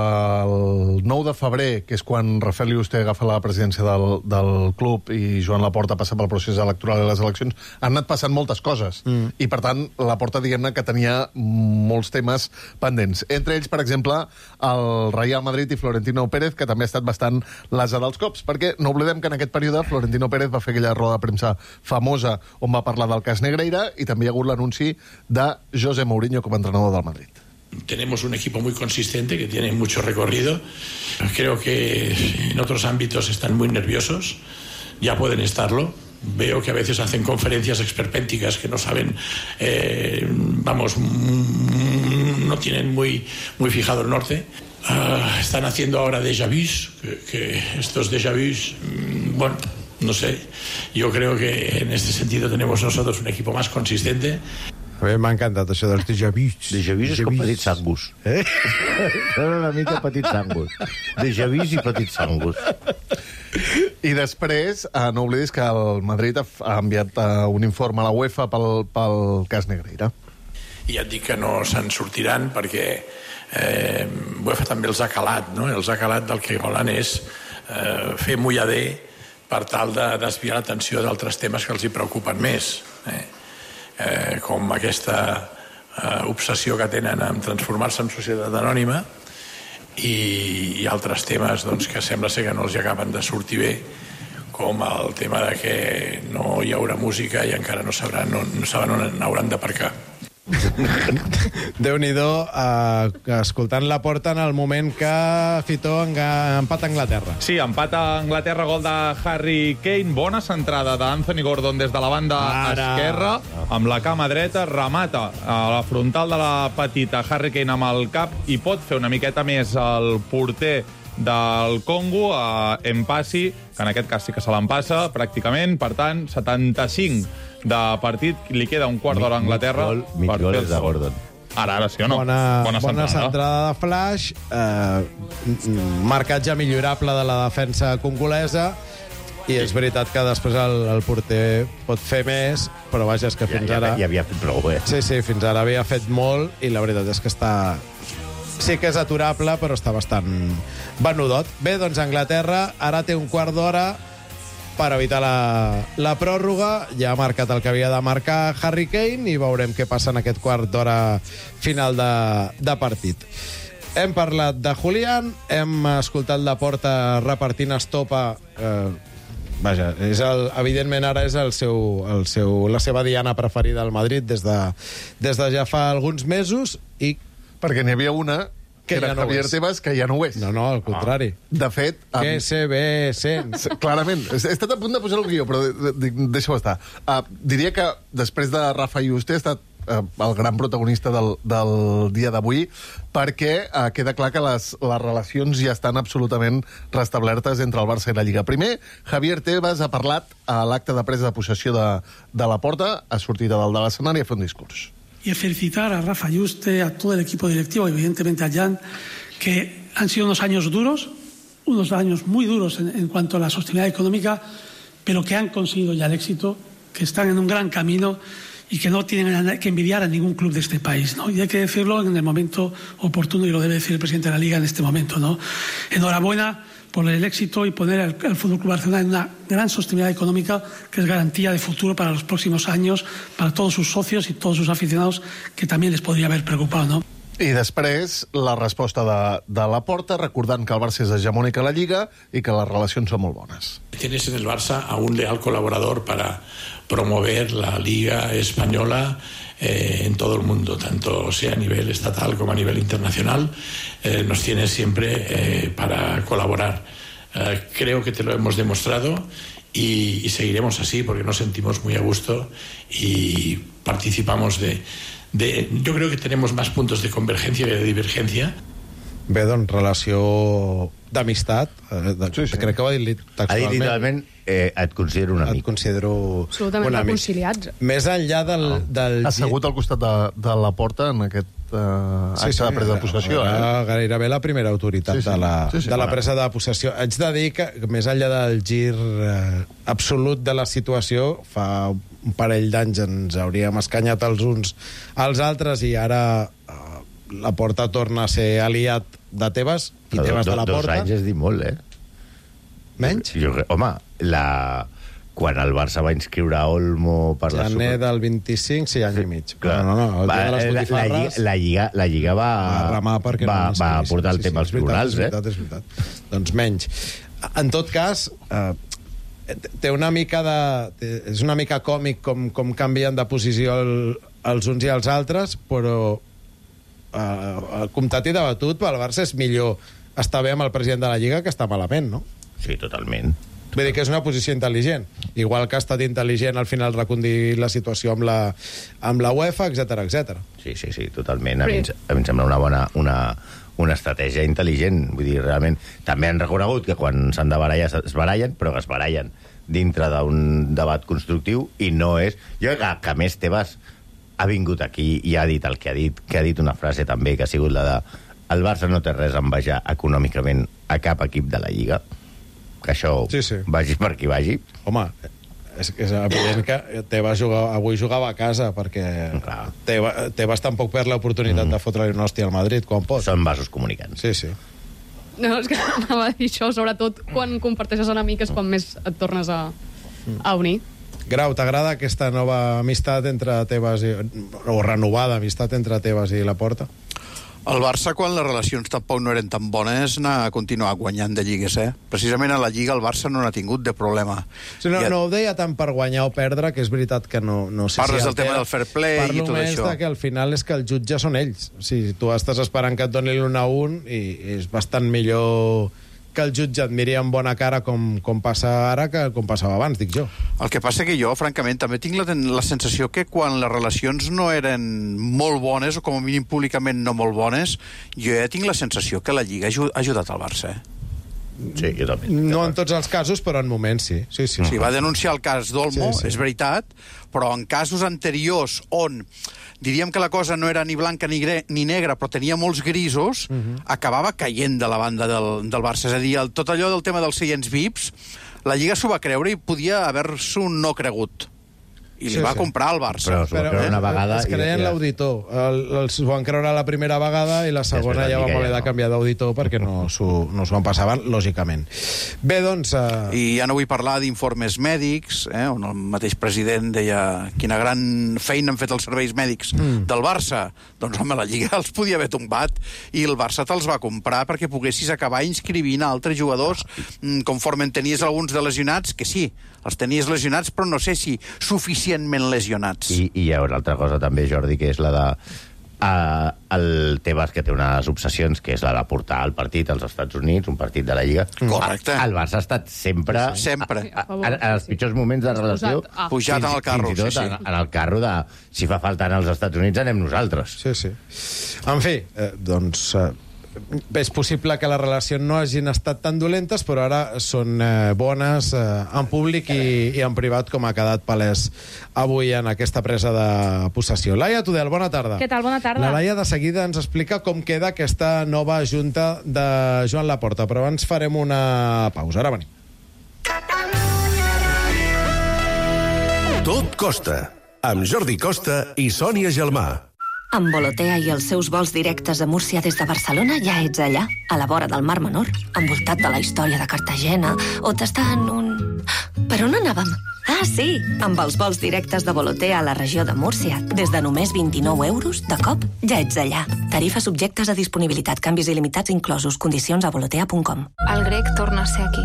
del 9 de febrer, que és quan Rafael Yuste agafa la presidència del club i Joan Laporta passa pel procés electoral i les eleccions, han anat passant moltes coses. I, per tant, la Porta, diguem-ne, que tenia molts temes pendents. Entre ells, per exemple, el Real Madrid i Florentino Pérez, que també ha estat bastant l'ase dels cops, perquè no oblidem que en aquest període Florentino Pérez va fer aquella roda de premsa famosa on va parlar del cas Negreira, i també hi ha hagut l'anunci de José Mourinho com a entrenador del Madrid. Tenemos un equipo muy consistente que tiene mucho recorrido. Creo que en otros ámbitos están muy nerviosos, ya pueden estarlo. Veo que a veces hacen conferencias esperpénticas que no saben, no tienen muy fijado el norte. Están haciendo ahora déjà vus, que estos déjà vus, bueno, no sé, yo creo que en este sentido tenemos nosotros un equipo más consistente. A mi m'ha encantat això dels déjà vus. Déjà vus és com petits sangus. Són una mica petits sangus. Déjà vus i petits sangus. I després, no oblidis que el Madrid ha enviat un informe a la UEFA pel cas Negreira. I ja et dic que no se'n sortiran perquè UEFA també els ha calat, no? Els ha calat del que volen és fer mullader per tal de desviar l'atenció d'altres temes que els hi preocupen més, com aquesta obsessió que tenen en transformar-se en societat anònima i altres temes que sembla ser que no els acaben de sortir bé, com el tema de que no hi haurà música i encara no saben on hauran d'aparcar. Déu-n'hi-do, escoltant la Porta en el moment que Fitó empata Anglaterra. Sí, empata Anglaterra, gol de Harry Kane, bona centrada d'Anthony Gordon des de la banda esquerra, amb la cama dreta, remata a la frontal de la petita Harry Kane amb el cap i pot fer una miqueta més el porter del Congo, a Mpassi, que en aquest cas sí que se l'empassa pràcticament. Per tant, 75 de partit, li queda un quart d'hora a Anglaterra. Mig gol és de Gordon. Ara sí o no? Bona centrada de Flash, marcatge millorable de la defensa congolesa, i és veritat que després el porter pot fer més, però vaja, és que fins ara... Ja havia fet prou, Sí, fins ara havia fet molt, i la veritat és que està... Sí que és aturable, però està bastant venudot. Bé, doncs Anglaterra ara té un quart d'hora per evitar la pròrroga. Ja ha marcat el que havia de marcar Harry Kane i veurem què passa en aquest quart d'hora final de partit. Hem parlat de Julián, hem escoltat la Porta repartint estopa. Vaja, evidentment ara és la seva diana preferida al Madrid des de ja fa alguns mesos, i perquè n'hi havia una que era Javier Tebas, que ja no ho és. No, al contrari. De fet... Que se ve sent. Clarament. He estat a punt de posar el guió, però deixa-ho estar. Diria que després de Rafa Yuste ha estat el gran protagonista del dia d'avui, perquè queda clar que les relacions ja estan absolutament restablertes entre el Barça i la Lliga. Primer, Javier Tebas ha parlat a l'acte de presa de possessió de Laporta, ha sortit a dalt de l'escenari a fer un discurs. Y felicitar a Rafa Yuste, a todo el equipo directivo, evidentemente a Jan, que han sido unos años duros, unos años muy duros en cuanto a la sostenibilidad económica, pero que han conseguido ya el éxito, que están en un gran camino y que no tienen que envidiar a ningún club de este país, ¿no? Y hay que decirlo en el momento oportuno, y lo debe decir el presidente de la Liga en este momento, ¿no? Enhorabuena por el éxito y poner al Fútbol Club Barcelona en una gran sostenibilidad económica que es garantía de futuro para los próximos años, para todos sus socios y todos sus aficionados, que también les podría haber preocupado, ¿no? I després, la resposta de Laporta, recordant que el Barça és hegemònic a la Lliga i que les relacions són molt bones. Tienes en el Barça a un leal colaborador para promover la Liga Española en todo el mundo, tanto sea a nivel estatal como a nivel internacional. Nos tienes siempre para colaborar. Creo que te lo hemos demostrado y seguiremos así porque nos sentimos muy a gusto y participamos yo creo que tenemos más puntos de convergencia que de divergencia. Bé, doncs, relació d'amistat. Sí. Crec que ho ha dit textualment. Ha dit literalment, et considero un amic. Et considero absolutament reconciliats. Més enllà del... Ha assegut al costat de Laporta en aquest acte de presa de possessió. Gairebé la primera autoritat de la presa de possessió. Haig de dir que, més enllà del gir absolut de la situació, fa un parell d'anys ens hauríem escanyat els uns als altres i ara Laporta torna a ser aliat de Tebas i Tebas de Laporta. 2 anys és dir molt, Menys? Home, quan el Barça va inscriure a Olmo per la Gener del 25, sí, any i mig. No, la Lliga va portar el tema als tribunals, És veritat. Doncs menys. En tot cas, té una mica és una mica còmic com canvien de posició els uns i els altres, però comptat i debatut, pel Barça és millor estar bé amb el president de la Lliga que estar malament, no? Sí, totalment. Vull dir que és una posició intel·ligent. Igual que ha estat intel·ligent al final reconduir la situació amb la UEFA, etc. Sí, totalment. A mi em sembla una estratègia intel·ligent. Vull dir, realment, també han reconegut que quan s'han de barallar es barallen, però que es barallen dintre d'un debat constructiu i no és... Jo crec que a més Tebas ha vingut aquí i ha dit el que ha dit una frase també que ha sigut la de el Barça no té res a envejar econòmicament a cap equip de la Lliga, que això vagi per qui vagi. Home, és evident que avui jugava a casa perquè Tebas tampoc perd l'oportunitat de fotre-li una hòstia al Madrid quan pot. Són vasos comunicants. Sí. No, és que anava a dir això, sobretot quan comparteixes enemics quan més et tornes a unir. Grau, t'agrada aquesta nova amistat entre Tebas o renovada amistat entre Tebas i Laporta? El Barça, quan les relacions tampoc no eren tan bones, n'ha continuat guanyant de lligues, Precisament a la Lliga el Barça no n'ha tingut de problema. Sí, no ho deia tant per guanyar o perdre, que és veritat que no sé Parles del tema del fair play i tot això. Parlo més que al final és que el jutge són ells. Si tu estàs esperant que et doni l'1-1 i és bastant millor que el jutge et miri amb bona cara com passa ara que com passava abans, dic jo. El que passa que jo, francament, també tinc la sensació que quan les relacions no eren molt bones, o com a mínim públicament no molt bones, jo ja tinc la sensació que la Lliga ha ajudat al Barça, Sí, jo també. No en tots els casos, però en moments sí. Sí, va denunciar el cas d'Olmo, és veritat, però en casos anteriors on diríem que la cosa no era ni blanca ni negra, però tenia molts grisos, acabava caient de la banda del Barça. És a dir, tot allò del tema dels seients VIPs, la Lliga s'ho va creure i podia haver-s'ho no cregut. I li va comprar al Barça. Però una vegada... Es creien l'auditor. Els van creure la primera vegada i la segona ja vam haver de canviar d'auditor perquè no s'ho van passaven, lògicament. Bé, doncs... I ja no vull parlar d'informes mèdics, on el mateix president deia quina gran feina han fet els serveis mèdics del Barça. Doncs, home, la Lliga els podia haver tombat i el Barça te'ls va comprar perquè poguessis acabar inscrivint altres jugadors conforme en tenies alguns de lesionats, que sí, els tenies lesionats, però no sé si suficientment lesionats. I hi ha una altra cosa també, Jordi, que és la de El Tebas, que té unes obsessions, que és la de portar el partit als Estats Units, un partit de la Lliga. Correcte. El Barça ha estat sempre... Sempre. En els pitjors moments de relació... Pujat en el carro. Fins i tot en el carro de... Si fa falta anar als Estats Units, anem nosaltres. Sí. En fi, doncs... és possible que les relacions no hagin estat tan dolentes, però ara són bones en públic i en privat, com ha quedat palès avui en aquesta presa de possessió. Laia Tudel, bona tarda. Què tal? Bona tarda. La Laia de seguida ens explica com queda aquesta nova junta de Joan Laporta, però abans farem una pausa. Ara venim. Tot costa, amb Jordi Costa i Sònia Gelmà. Amb Volotea i els seus vols directes a Múrcia des de Barcelona ja ets allà, a la vora del Mar Menor, envoltat de la història de Cartagena, o tastant un... Per on anàvem? Ah, sí, amb els vols directes de Volotea a la regió de Múrcia, des de només 29 euros, de cop, ja ets allà. Tarifes subjectes a disponibilitat, canvis il·limitats inclosos, condicions a volotea.com. El grec torna a ser aquí.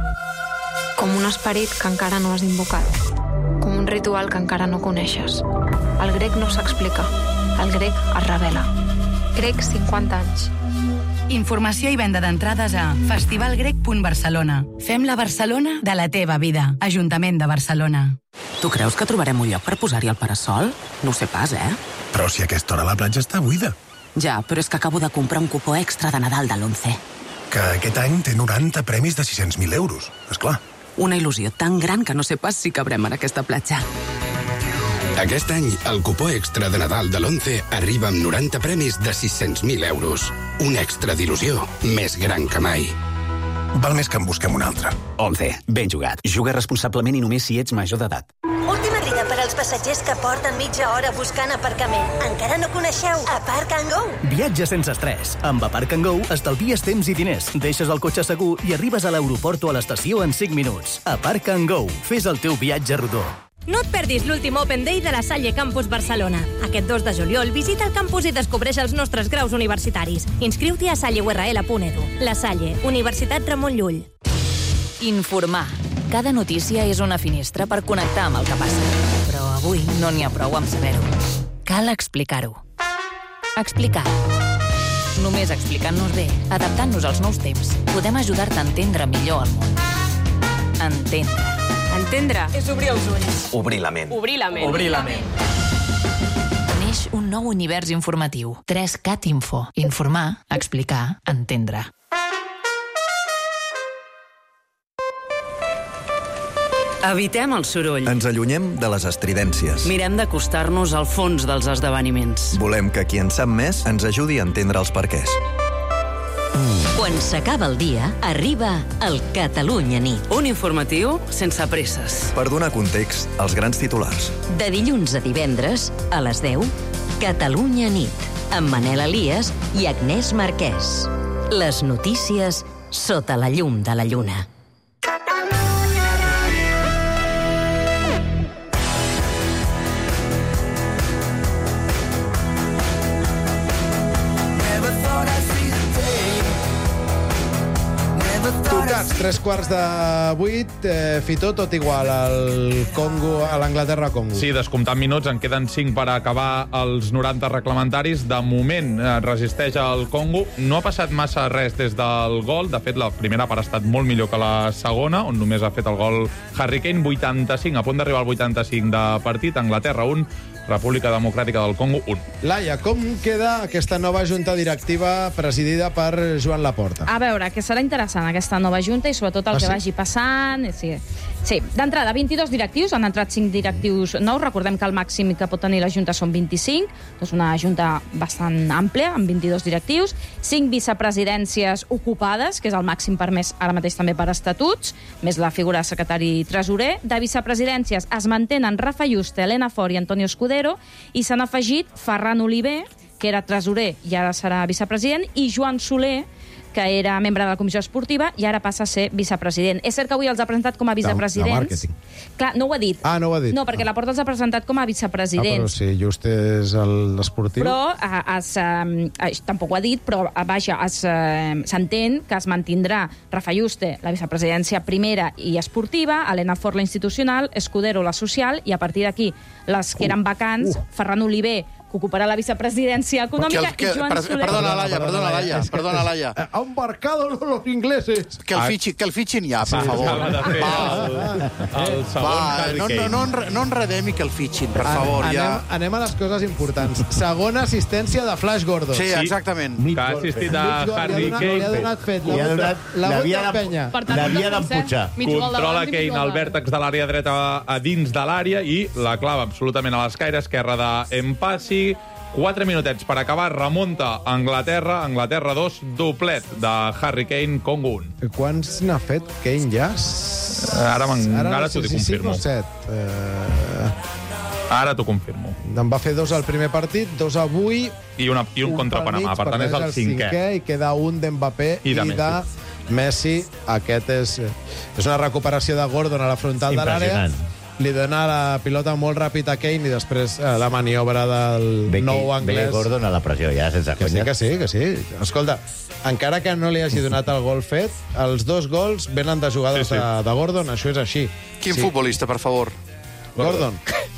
Com un esperit que encara no has invocat. Com un ritual que encara no coneixes. El grec no s'explica. El grec es revela. Grec 50 anys. Informació i venda d'entrades a festivalgrec.barcelona. Fem la Barcelona de la teva vida. Ajuntament de Barcelona. Tu creus que trobarem un lloc per posar-hi el parasol? No ho sé pas, Però si a aquesta hora la platja està buida. Ja, però és que acabo de comprar un cupó extra de Nadal de l'11. Que aquest any té 90 premis de 600.000 euros, esclar. Una il·lusió tan gran que no sé pas si cabrem en aquesta platja. Aquest any, el cupó extra de Nadal de l'11 arriba amb 90 premis de 600.000 euros. Un extra d'il·lusió més gran que mai. Val més que en busquem un altre. 11. Ben jugat. Juga responsablement i només si ets major d'edat. Última crida per als passatgers que porten mitja hora buscant aparcament. Encara no coneixeu Aparc and Go? Viatge sense estrès. Amb Aparc and Go estalvies temps i diners, deixes el cotxe segur i arribes a l'aeroport o a l'estació en 5 minuts. Aparc and Go. Fes el teu viatge rodó. No et perdis l'últim Open Day de la Salle Campus Barcelona. Aquest 2 de juliol visita el campus i descobreix els nostres graus universitaris. Inscriu-t'hi a salleurl.edu. La Salle, Universitat Ramon Llull. Informar. Cada notícia és una finestra per connectar amb el que passa. Però avui no n'hi ha prou amb saber-ho. Cal explicar-ho. Explicar. Només explicant-nos bé, adaptant-nos als nous temps, podem ajudar-te a entendre millor el món. Entendre. Entendre és obrir els ulls. Obrir la ment. Obrir la ment. Obrir la ment. Neix un nou univers informatiu. 3CAT Info. Informar, explicar, entendre. Evitem el soroll. Ens allunyem de les estridències. Mirem d'acostar-nos al fons dels esdeveniments. Volem que qui en sap més ens ajudi a entendre els perquès. Quan s'acaba el dia, arriba el Catalunya Nit. Un informatiu sense presses. Per donar context als grans titulars. De dilluns a divendres, a les 10, Catalunya Nit, amb Manel Elias i Agnès Marquès. Les notícies sota la llum de la lluna. Tocats, 7:45, Fitó, tot igual, al Congo, a l'Anglaterra-Congo. Sí, descomptant minuts, en queden 5 per acabar els 90 reglamentaris. De moment resisteix el Congo. No ha passat massa res des del gol. De fet, la primera part ha estat molt millor que la segona, on només ha fet el gol Harry Kane. 85, a punt d'arribar al 85 de partit. Anglaterra 1, República Democràtica del Congo 1. Laia, com queda aquesta nova junta directiva presidida per Joan Laporta? A veure, que serà interessant aquesta nova junta i sobretot el que vagi passant. Sí. D'entrada, 22 directius, han entrat 5 directius nous. Recordem que el màxim que pot tenir la junta són 25, doncs una junta bastant àmplia, amb 22 directius, 5 vicepresidències ocupades, que és el màxim permès ara mateix també per estatuts, més la figura de secretari i tresorer. De vicepresidències es mantenen Rafa Juste, Elena Fort i Antonio Escudero, i s'han afegit Ferran Oliver, que era tresorer i ara serà vicepresident, i Joan Soler, que era membre de la Comissió Esportiva i ara passa a ser vicepresident. És cert que avui els ha presentat com a vicepresidents. De màrqueting. Clar, no ho ha dit. Ah, no ho ha dit. No, perquè Laporta els ha presentat com a vicepresidents. Però sí, just és l'esportiu. Però tampoc ho ha dit, però vaja, s'entén que es mantindrà Rafa Juste, la vicepresidència primera i esportiva, Elena Fort, la institucional, Escudero, la social, i a partir d'aquí, les que eren vacants, Ferran Oliver, que ocuparà la vicepresidència econòmica, i Joan Soler... Perdona, Laia. Han marcado los ingleses. Que el fitxin ja, per favor. No enredem i que el fitxin, per favor. Anem a les coses importants. Segona assistència de Flash Gordon. Sí, exactament. Que ha assistit a Harry Kane. Li ha donat fet. L'havia d'empujar. Controla Kane al vèrtex de l'àrea dreta a dins de l'àrea i la clava absolutament a l'escaire esquerra d'Empassi. 4 minutets per acabar, remunta Anglaterra 2, doblet de Harry Kane, Congo 1. Quants n'ha fet Kane ja? Ara t'ho confirmo. Ara t'ho confirmo. En va fer 2 al primer partit, 2 avui... I un contra Panamà, per tant és el 5è. I queda un d'Mbappé i de Messi. Aquest és una recuperació de Gordon a la frontal de l'àrea. Li dona la pilota molt ràpid a Kane i després la maniobra del nou anglès. Ve Gordon a la pressió, ja, sense conya. Que sí. Escolta, encara que no li hagi donat el gol fet, els 2 gols venen de jugades de Gordon, això és així. Quin futbolista, per favor? Gordon.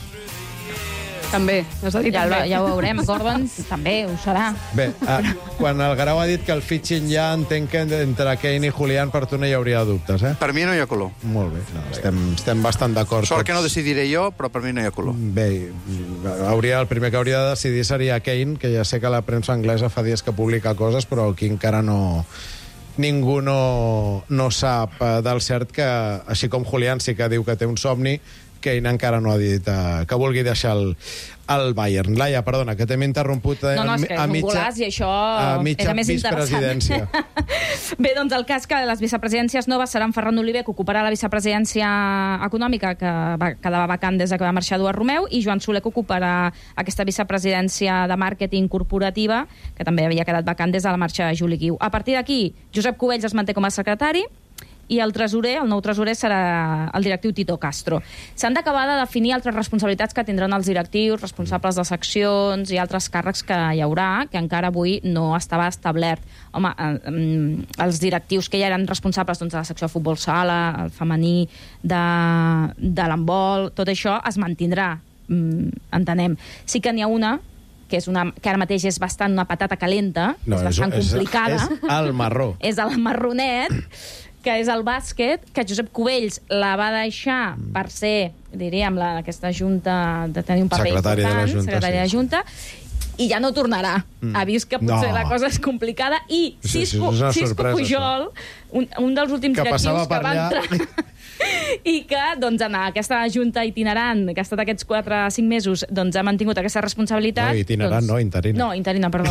També, has de dir també. Ja ho veurem, Gordon també ho serà. Bé, quan el Garau ha dit que el fitxin ja, entenc que entre Kane i Julián per tu no hi hauria dubtes, eh? Per mi no hi ha color. Molt bé, estem bastant d'acord. Sort que no decidiré jo, però per mi no hi ha color. Bé, el primer que hauria de decidir seria Kane, que ja sé que la premsa anglesa fa dies que publica coses, però aquí encara no... Ningú no sap del cert que, així com Julián sí que diu que té un somni, Kane encara no ha dit que vulgui deixar el Bayern. Laia, perdona, que t'hem interromput és que és un golaç i això era més interessant. Bé, doncs el cas que les vicepresidències noves seran Ferran Oliver, que ocuparà la vicepresidència econòmica, que quedava vacant des que va marxar Eduard Romeu, i Joan Soler, que ocuparà aquesta vicepresidència de màrqueting corporativa, que també havia quedat vacant des de la marxa de Juli Guiu. A partir d'aquí, Josep Cubells es manté com a secretari, i el nou tresorer serà el directiu Tito Castro. S'han d'acabar de definir altres responsabilitats que tindran els directius, responsables de seccions i altres càrrecs que hi haurà, que encara avui no estava establert. Home, els directius que ja eren responsables de la secció de futbol sala, el femení, de l'handbol, tot això es mantindrà, entenem. Sí que n'hi ha una que ara mateix és bastant una patata calenta, és bastant complicada. És el marró. És el marronet, que és el bàsquet, que Josep Cubells la va deixar per ser, diríem, aquesta junta, de tenir un paper important, secretària de Junta, i ja no tornarà. Ha vist que potser la cosa és complicada, i Cisco Pujol, un dels últims directius que va entrar... i que en aquesta junta itinerant, que ha estat aquests 4 o 5 mesos, ha mantingut aquesta responsabilitat. No, itinerant no, interina. No, interina, perdó.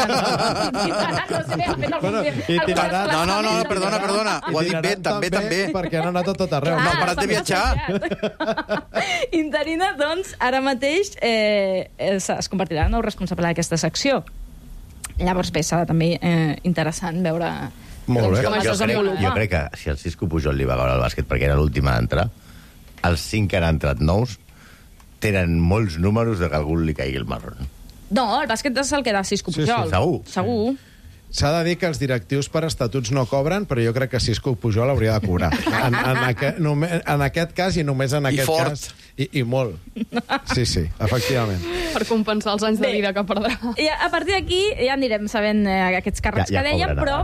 No, perdona. Ho ha dit bé, també. Perquè han anat a tot arreu. No han parat de viatjar. Interina, doncs, ara mateix es convertirà en el responsable d'aquesta secció. Llavors, bé, serà també interessant veure... Molt bé. Jo crec que si el Cisco Pujol li va caure al bàsquet perquè era l'últim a entrar, els 5 que han entrat nous tenen molts números de que algú li caigui el marrón. No, el bàsquet és el que era Cisco Pujol. Segur. S'ha de dir que els directius per estatuts no cobren, però jo crec que Cisco Pujol hauria de cobrar. En aquest cas i només en aquest cas. I molt. Sí, efectivament. Per compensar els anys de vida que perdrà. I a partir d'aquí ja anirem sabent aquests càrrecs que dèiem, però...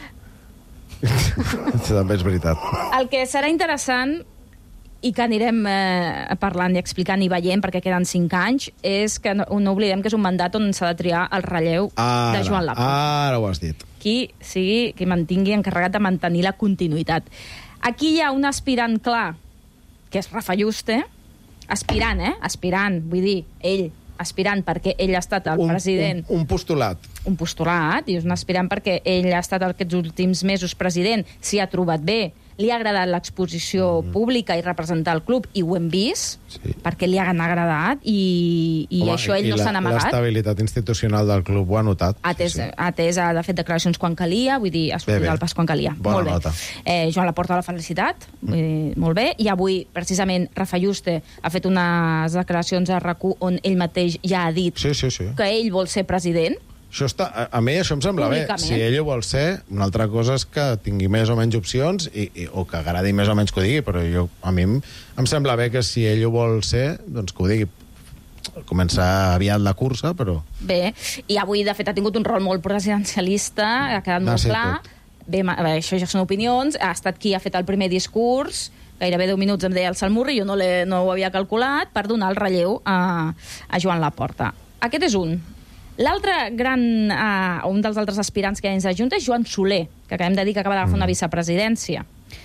També és veritat. El que serà interessant i que anirem parlant i explicant i veient, perquè queden 5 anys, és que no oblidem que és un mandat on s'ha de triar el relleu de Joan Laporta. Ara ho has dit. Qui mantingui encarregat de mantenir la continuïtat. Aquí hi ha un aspirant clar, que és Rafa Yuste, aspirant, vull dir, ell, aspirant perquè ell ha estat el president... Un postulat. Un postulat, i és un aspirant perquè ell ha estat aquests últims mesos president, s'hi ha trobat bé, li ha agradat l'exposició pública i representar el club, i ho hem vist, perquè li ha agradat, i això ell no s'ha amagat. L'estabilitat institucional del club ho ha notat. Ha de fet declaracions quan calia, vull dir, ha sortit del pas quan calia. Bona nota. Joan Laporta, la felicitat, molt bé, i avui, precisament, Rafa Yuste ha fet unes declaracions a RAC1 on ell mateix ja ha dit que ell vol ser president. A mi això em sembla bé. Si ell ho vol ser, una altra cosa és que tingui més o menys opcions o que agradi més o menys que ho digui, però a mi em sembla bé que si ell ho vol ser, doncs que ho digui. començar aviat la cursa, però... Bé, i avui, de fet, ha tingut un rol molt presidencialista, ha quedat molt clar. Bé, això ja són opinions. Ha estat qui ha fet el primer discurs, gairebé 10 minuts em deia el Salmurri, jo no ho havia calculat, per donar el relleu a Joan Laporta. Aquest és un. L'altre gran, un dels altres aspirants que hi ha dins la Junta és Joan Soler, que acabem de dir que acaba d'agafar una vicepresidència.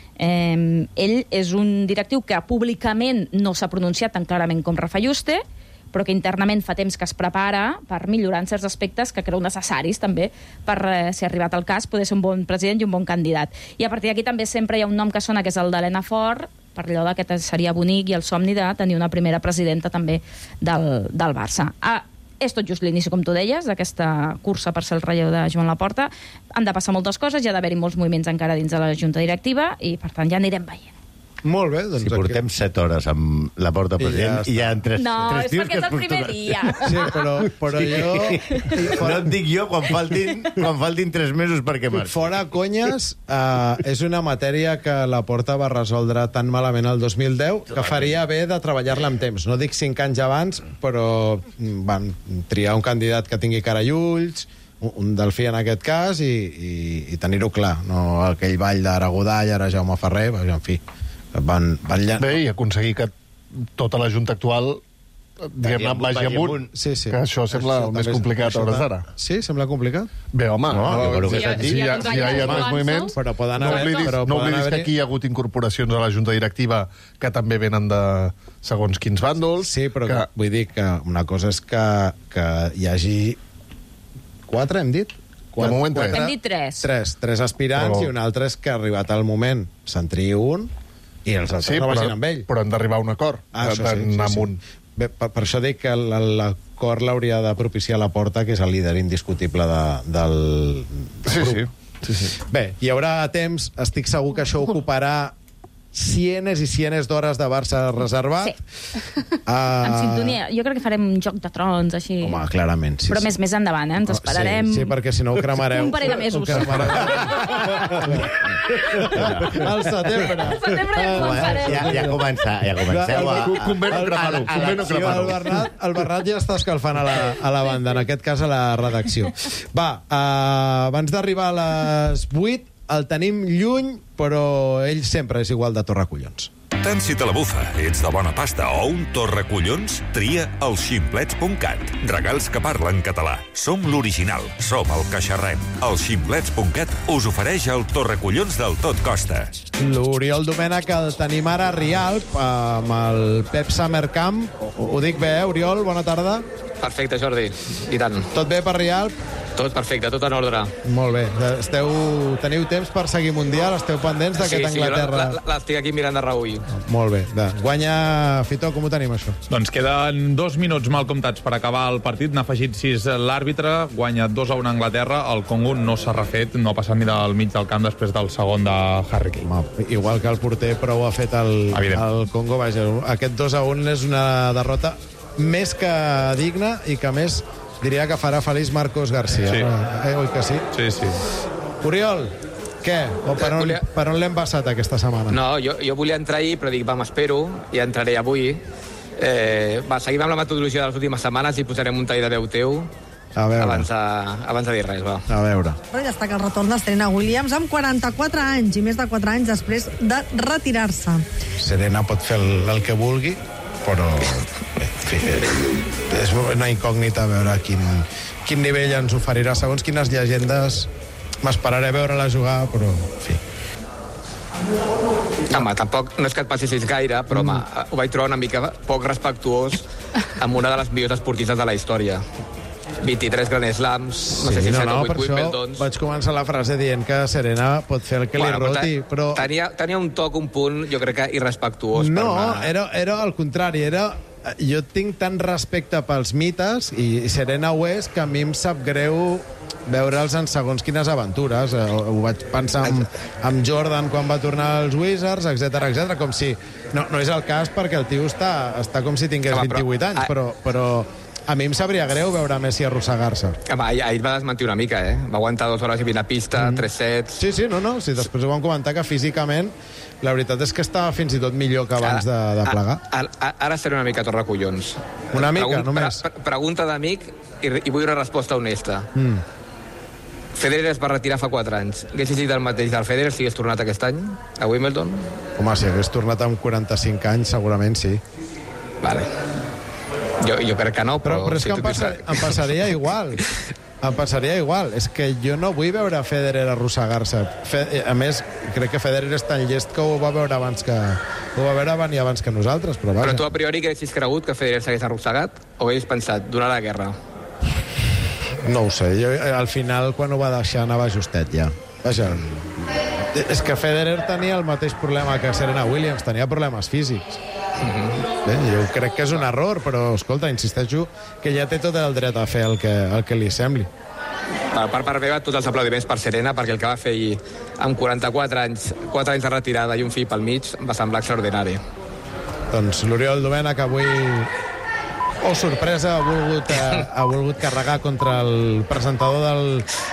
Ell és un directiu que públicament no s'ha pronunciat tan clarament com Rafa Yuste, però que internament fa temps que es prepara per millorar en certs aspectes que creu necessaris també per, si ha arribat al cas, poder ser un bon president i un bon candidat. I a partir d'aquí també sempre hi ha un nom que sona, que és el d'Helena Fort, per allò que seria bonic i el somni de tenir una primera presidenta també del Barça. És tot just l'inici, com tu deies, d'aquesta cursa per ser el relleu de Joan Laporta. Han de passar moltes coses, hi ha d'haver-hi molts moviments encara dins de la Junta Directiva i, per tant, ja anirem veient. Molt bé, doncs... Si portem 7 hores amb Laporta president i ja en 3 No, és perquè és el primer dia. Sí, però jo... No et dic jo quan faltin 3 mesos perquè marxi. Fora conyes, és una matèria que Laporta va resoldre tan malament el 2010 que faria bé de treballar-la amb temps. No dic 5 anys abans, però van triar un candidat que tingui cara i ulls, un delfí en aquest cas, i tenir-ho clar. No aquell ball d'Aragodall, ara Jaume Ferrer, en fi... Bé, i aconseguir que tota la Junta actual diguem-ne vagi amunt, que això sembla el més complicat a hores d'ara. Sí, sembla complicat? Bé, home, si hi ha 3 moviments, no oblidis que aquí hi ha hagut incorporacions a la Junta Directiva que també venen de segons quins bàndols. Sí, però vull dir que una cosa és que hi hagi 4, hem dit? De moment 3. Hem dit 3. 3 aspirants, i un altre és que ha arribat el moment, se'n triï un, i els altres no vagin amb ell. Però han d'arribar a un acord, d'anar amunt. Bé, per això dic que l'acord l'hauria de propiciar Laporta, que és el líder indiscutible del grup. Sí. Bé, hi haurà temps, estic segur que això ocuparà cienes i cienes d'hores de Barça reservat. Sí. En sintonia. Jo crec que farem un joc de trons, així. Home, clarament. Però més endavant, ens esperarem... Sí, perquè si no ho cremareu. Un parell de mesos. Al setembre. Al setembre ja començarem. Ja comenceu a... Convé no cremar-ho. El Bernat ja està escalfant a la banda, en aquest cas a la redacció. Va, abans d'arribar a les 8, el tenim lluny, però ell sempre és igual de torracollons. Tant si te la bufa, ets de bona pasta o un torracollons, tria el ximplets.cat. Regals que parlen català. Som l'original, som el que xerrem. El ximplets.cat us ofereix el torracollons del tot costa. L'Oriol Domènech el tenim ara a Rialp, amb el Pep Summercamp. Ho dic bé, Oriol? Bona tarda. Perfecte, Jordi. I tant. Tot bé per Rialp? Tot perfecte, tot en ordre. Molt bé. Teniu temps per seguir Mundial? Esteu pendents d'aquest Anglaterra? Sí, l'estic aquí mirant de reull. Molt bé. Guanya, Fito, com ho tenim, això? Doncs queden 2 minuts mal comptats per acabar el partit. N'ha afegit 6 l'àrbitre, guanya 2-1 a Anglaterra. El Congo no s'ha refet, no ha passat ni del mig del camp després del segon de Harry Kane. Igual que el porter, però ho ha fet el Congo. Vaja, aquest 2-1 és una derrota més que digna i que més diria que farà feliç Marcos García. Sí. Oi que sí? Sí. Oriol, què? Per on l'hem passat aquesta setmana? No, jo volia entrar ahir, però dic, m'espero, i entraré avui. Seguim amb la metodologia de les últimes setmanes i posarem un tall de veu teu abans de dir res, va. A veure. Però ja està que el retorn d'Serena Williams amb 44 anys i més de 4 anys després de retirar-se. Serena pot fer el que vulgui, però és una incògnita a veure quin nivell ens oferirà. Segons quines llegendes m'esperaré a veure-la jugar, però en fi. Home, tampoc no és que et passessis gaire, però ho vaig trobar una mica poc respectuós amb una de les millors esportistes de la història. 23 Grand Slams, no sé si 7 o 8 Wimbledons. Vaig començar la frase dient que Serena pot fer el que li roti, però... Tenia un toc, un punt, jo crec que irrespectuós. No, era al contrari, jo tinc tant respecte pels mites, i Serena ho és, que a mi em sap greu veure'ls en segons quines aventures. Ho vaig pensar amb Jordan quan va tornar als Wizards, etc. Com si... No és el cas, perquè el tio està com si tingués 28 anys, però A mi em sabria greu veure Messi arrossegar-se. Ahir va desmentir una mica, Va aguantar 2 hores i 20 a pista, 3 sets... Sí, sí, després ho vam comentar que físicament la veritat és que estava fins i tot millor que abans de plegar. Ara seré una mica torracollons. Una mica, només. Pregunta d'amic i vull una resposta honesta. Federer es va retirar fa 4 anys. Hauria dit el mateix del Federer si hagués tornat aquest any a Wimbledon? Home, si hagués tornat amb 45 anys, segurament sí. Vale. Jo crec que no, però és que em passaria igual. Em passaria igual. És que jo no vull veure Federer arrossegar-se. A més, crec que Federer és tan llest que ho va veure abans que... Ho va veure abans que nosaltres, però vaja. Però tu a priori que haguessis cregut que Federer s'hagués arrossegat o haguessis pensat, donar la guerra? No ho sé. Jo, al final, quan ho va deixar, anava justet, ja. Vaja, és que Federer tenia el mateix problema que Serena Williams, tenia problemes físics. Bé, jo crec que és un error, però, escolta, insisteixo que ja té tot el dret a fer el que li sembli. Per part meva, tots els aplaudiments per Serena, perquè el que va fer ahir amb 44 anys, 4 anys de retirada i un fill pel mig, va semblar extraordinari. Doncs l'Oriol Domènech avui, sorpresa, ha volgut carregar contra el presentador del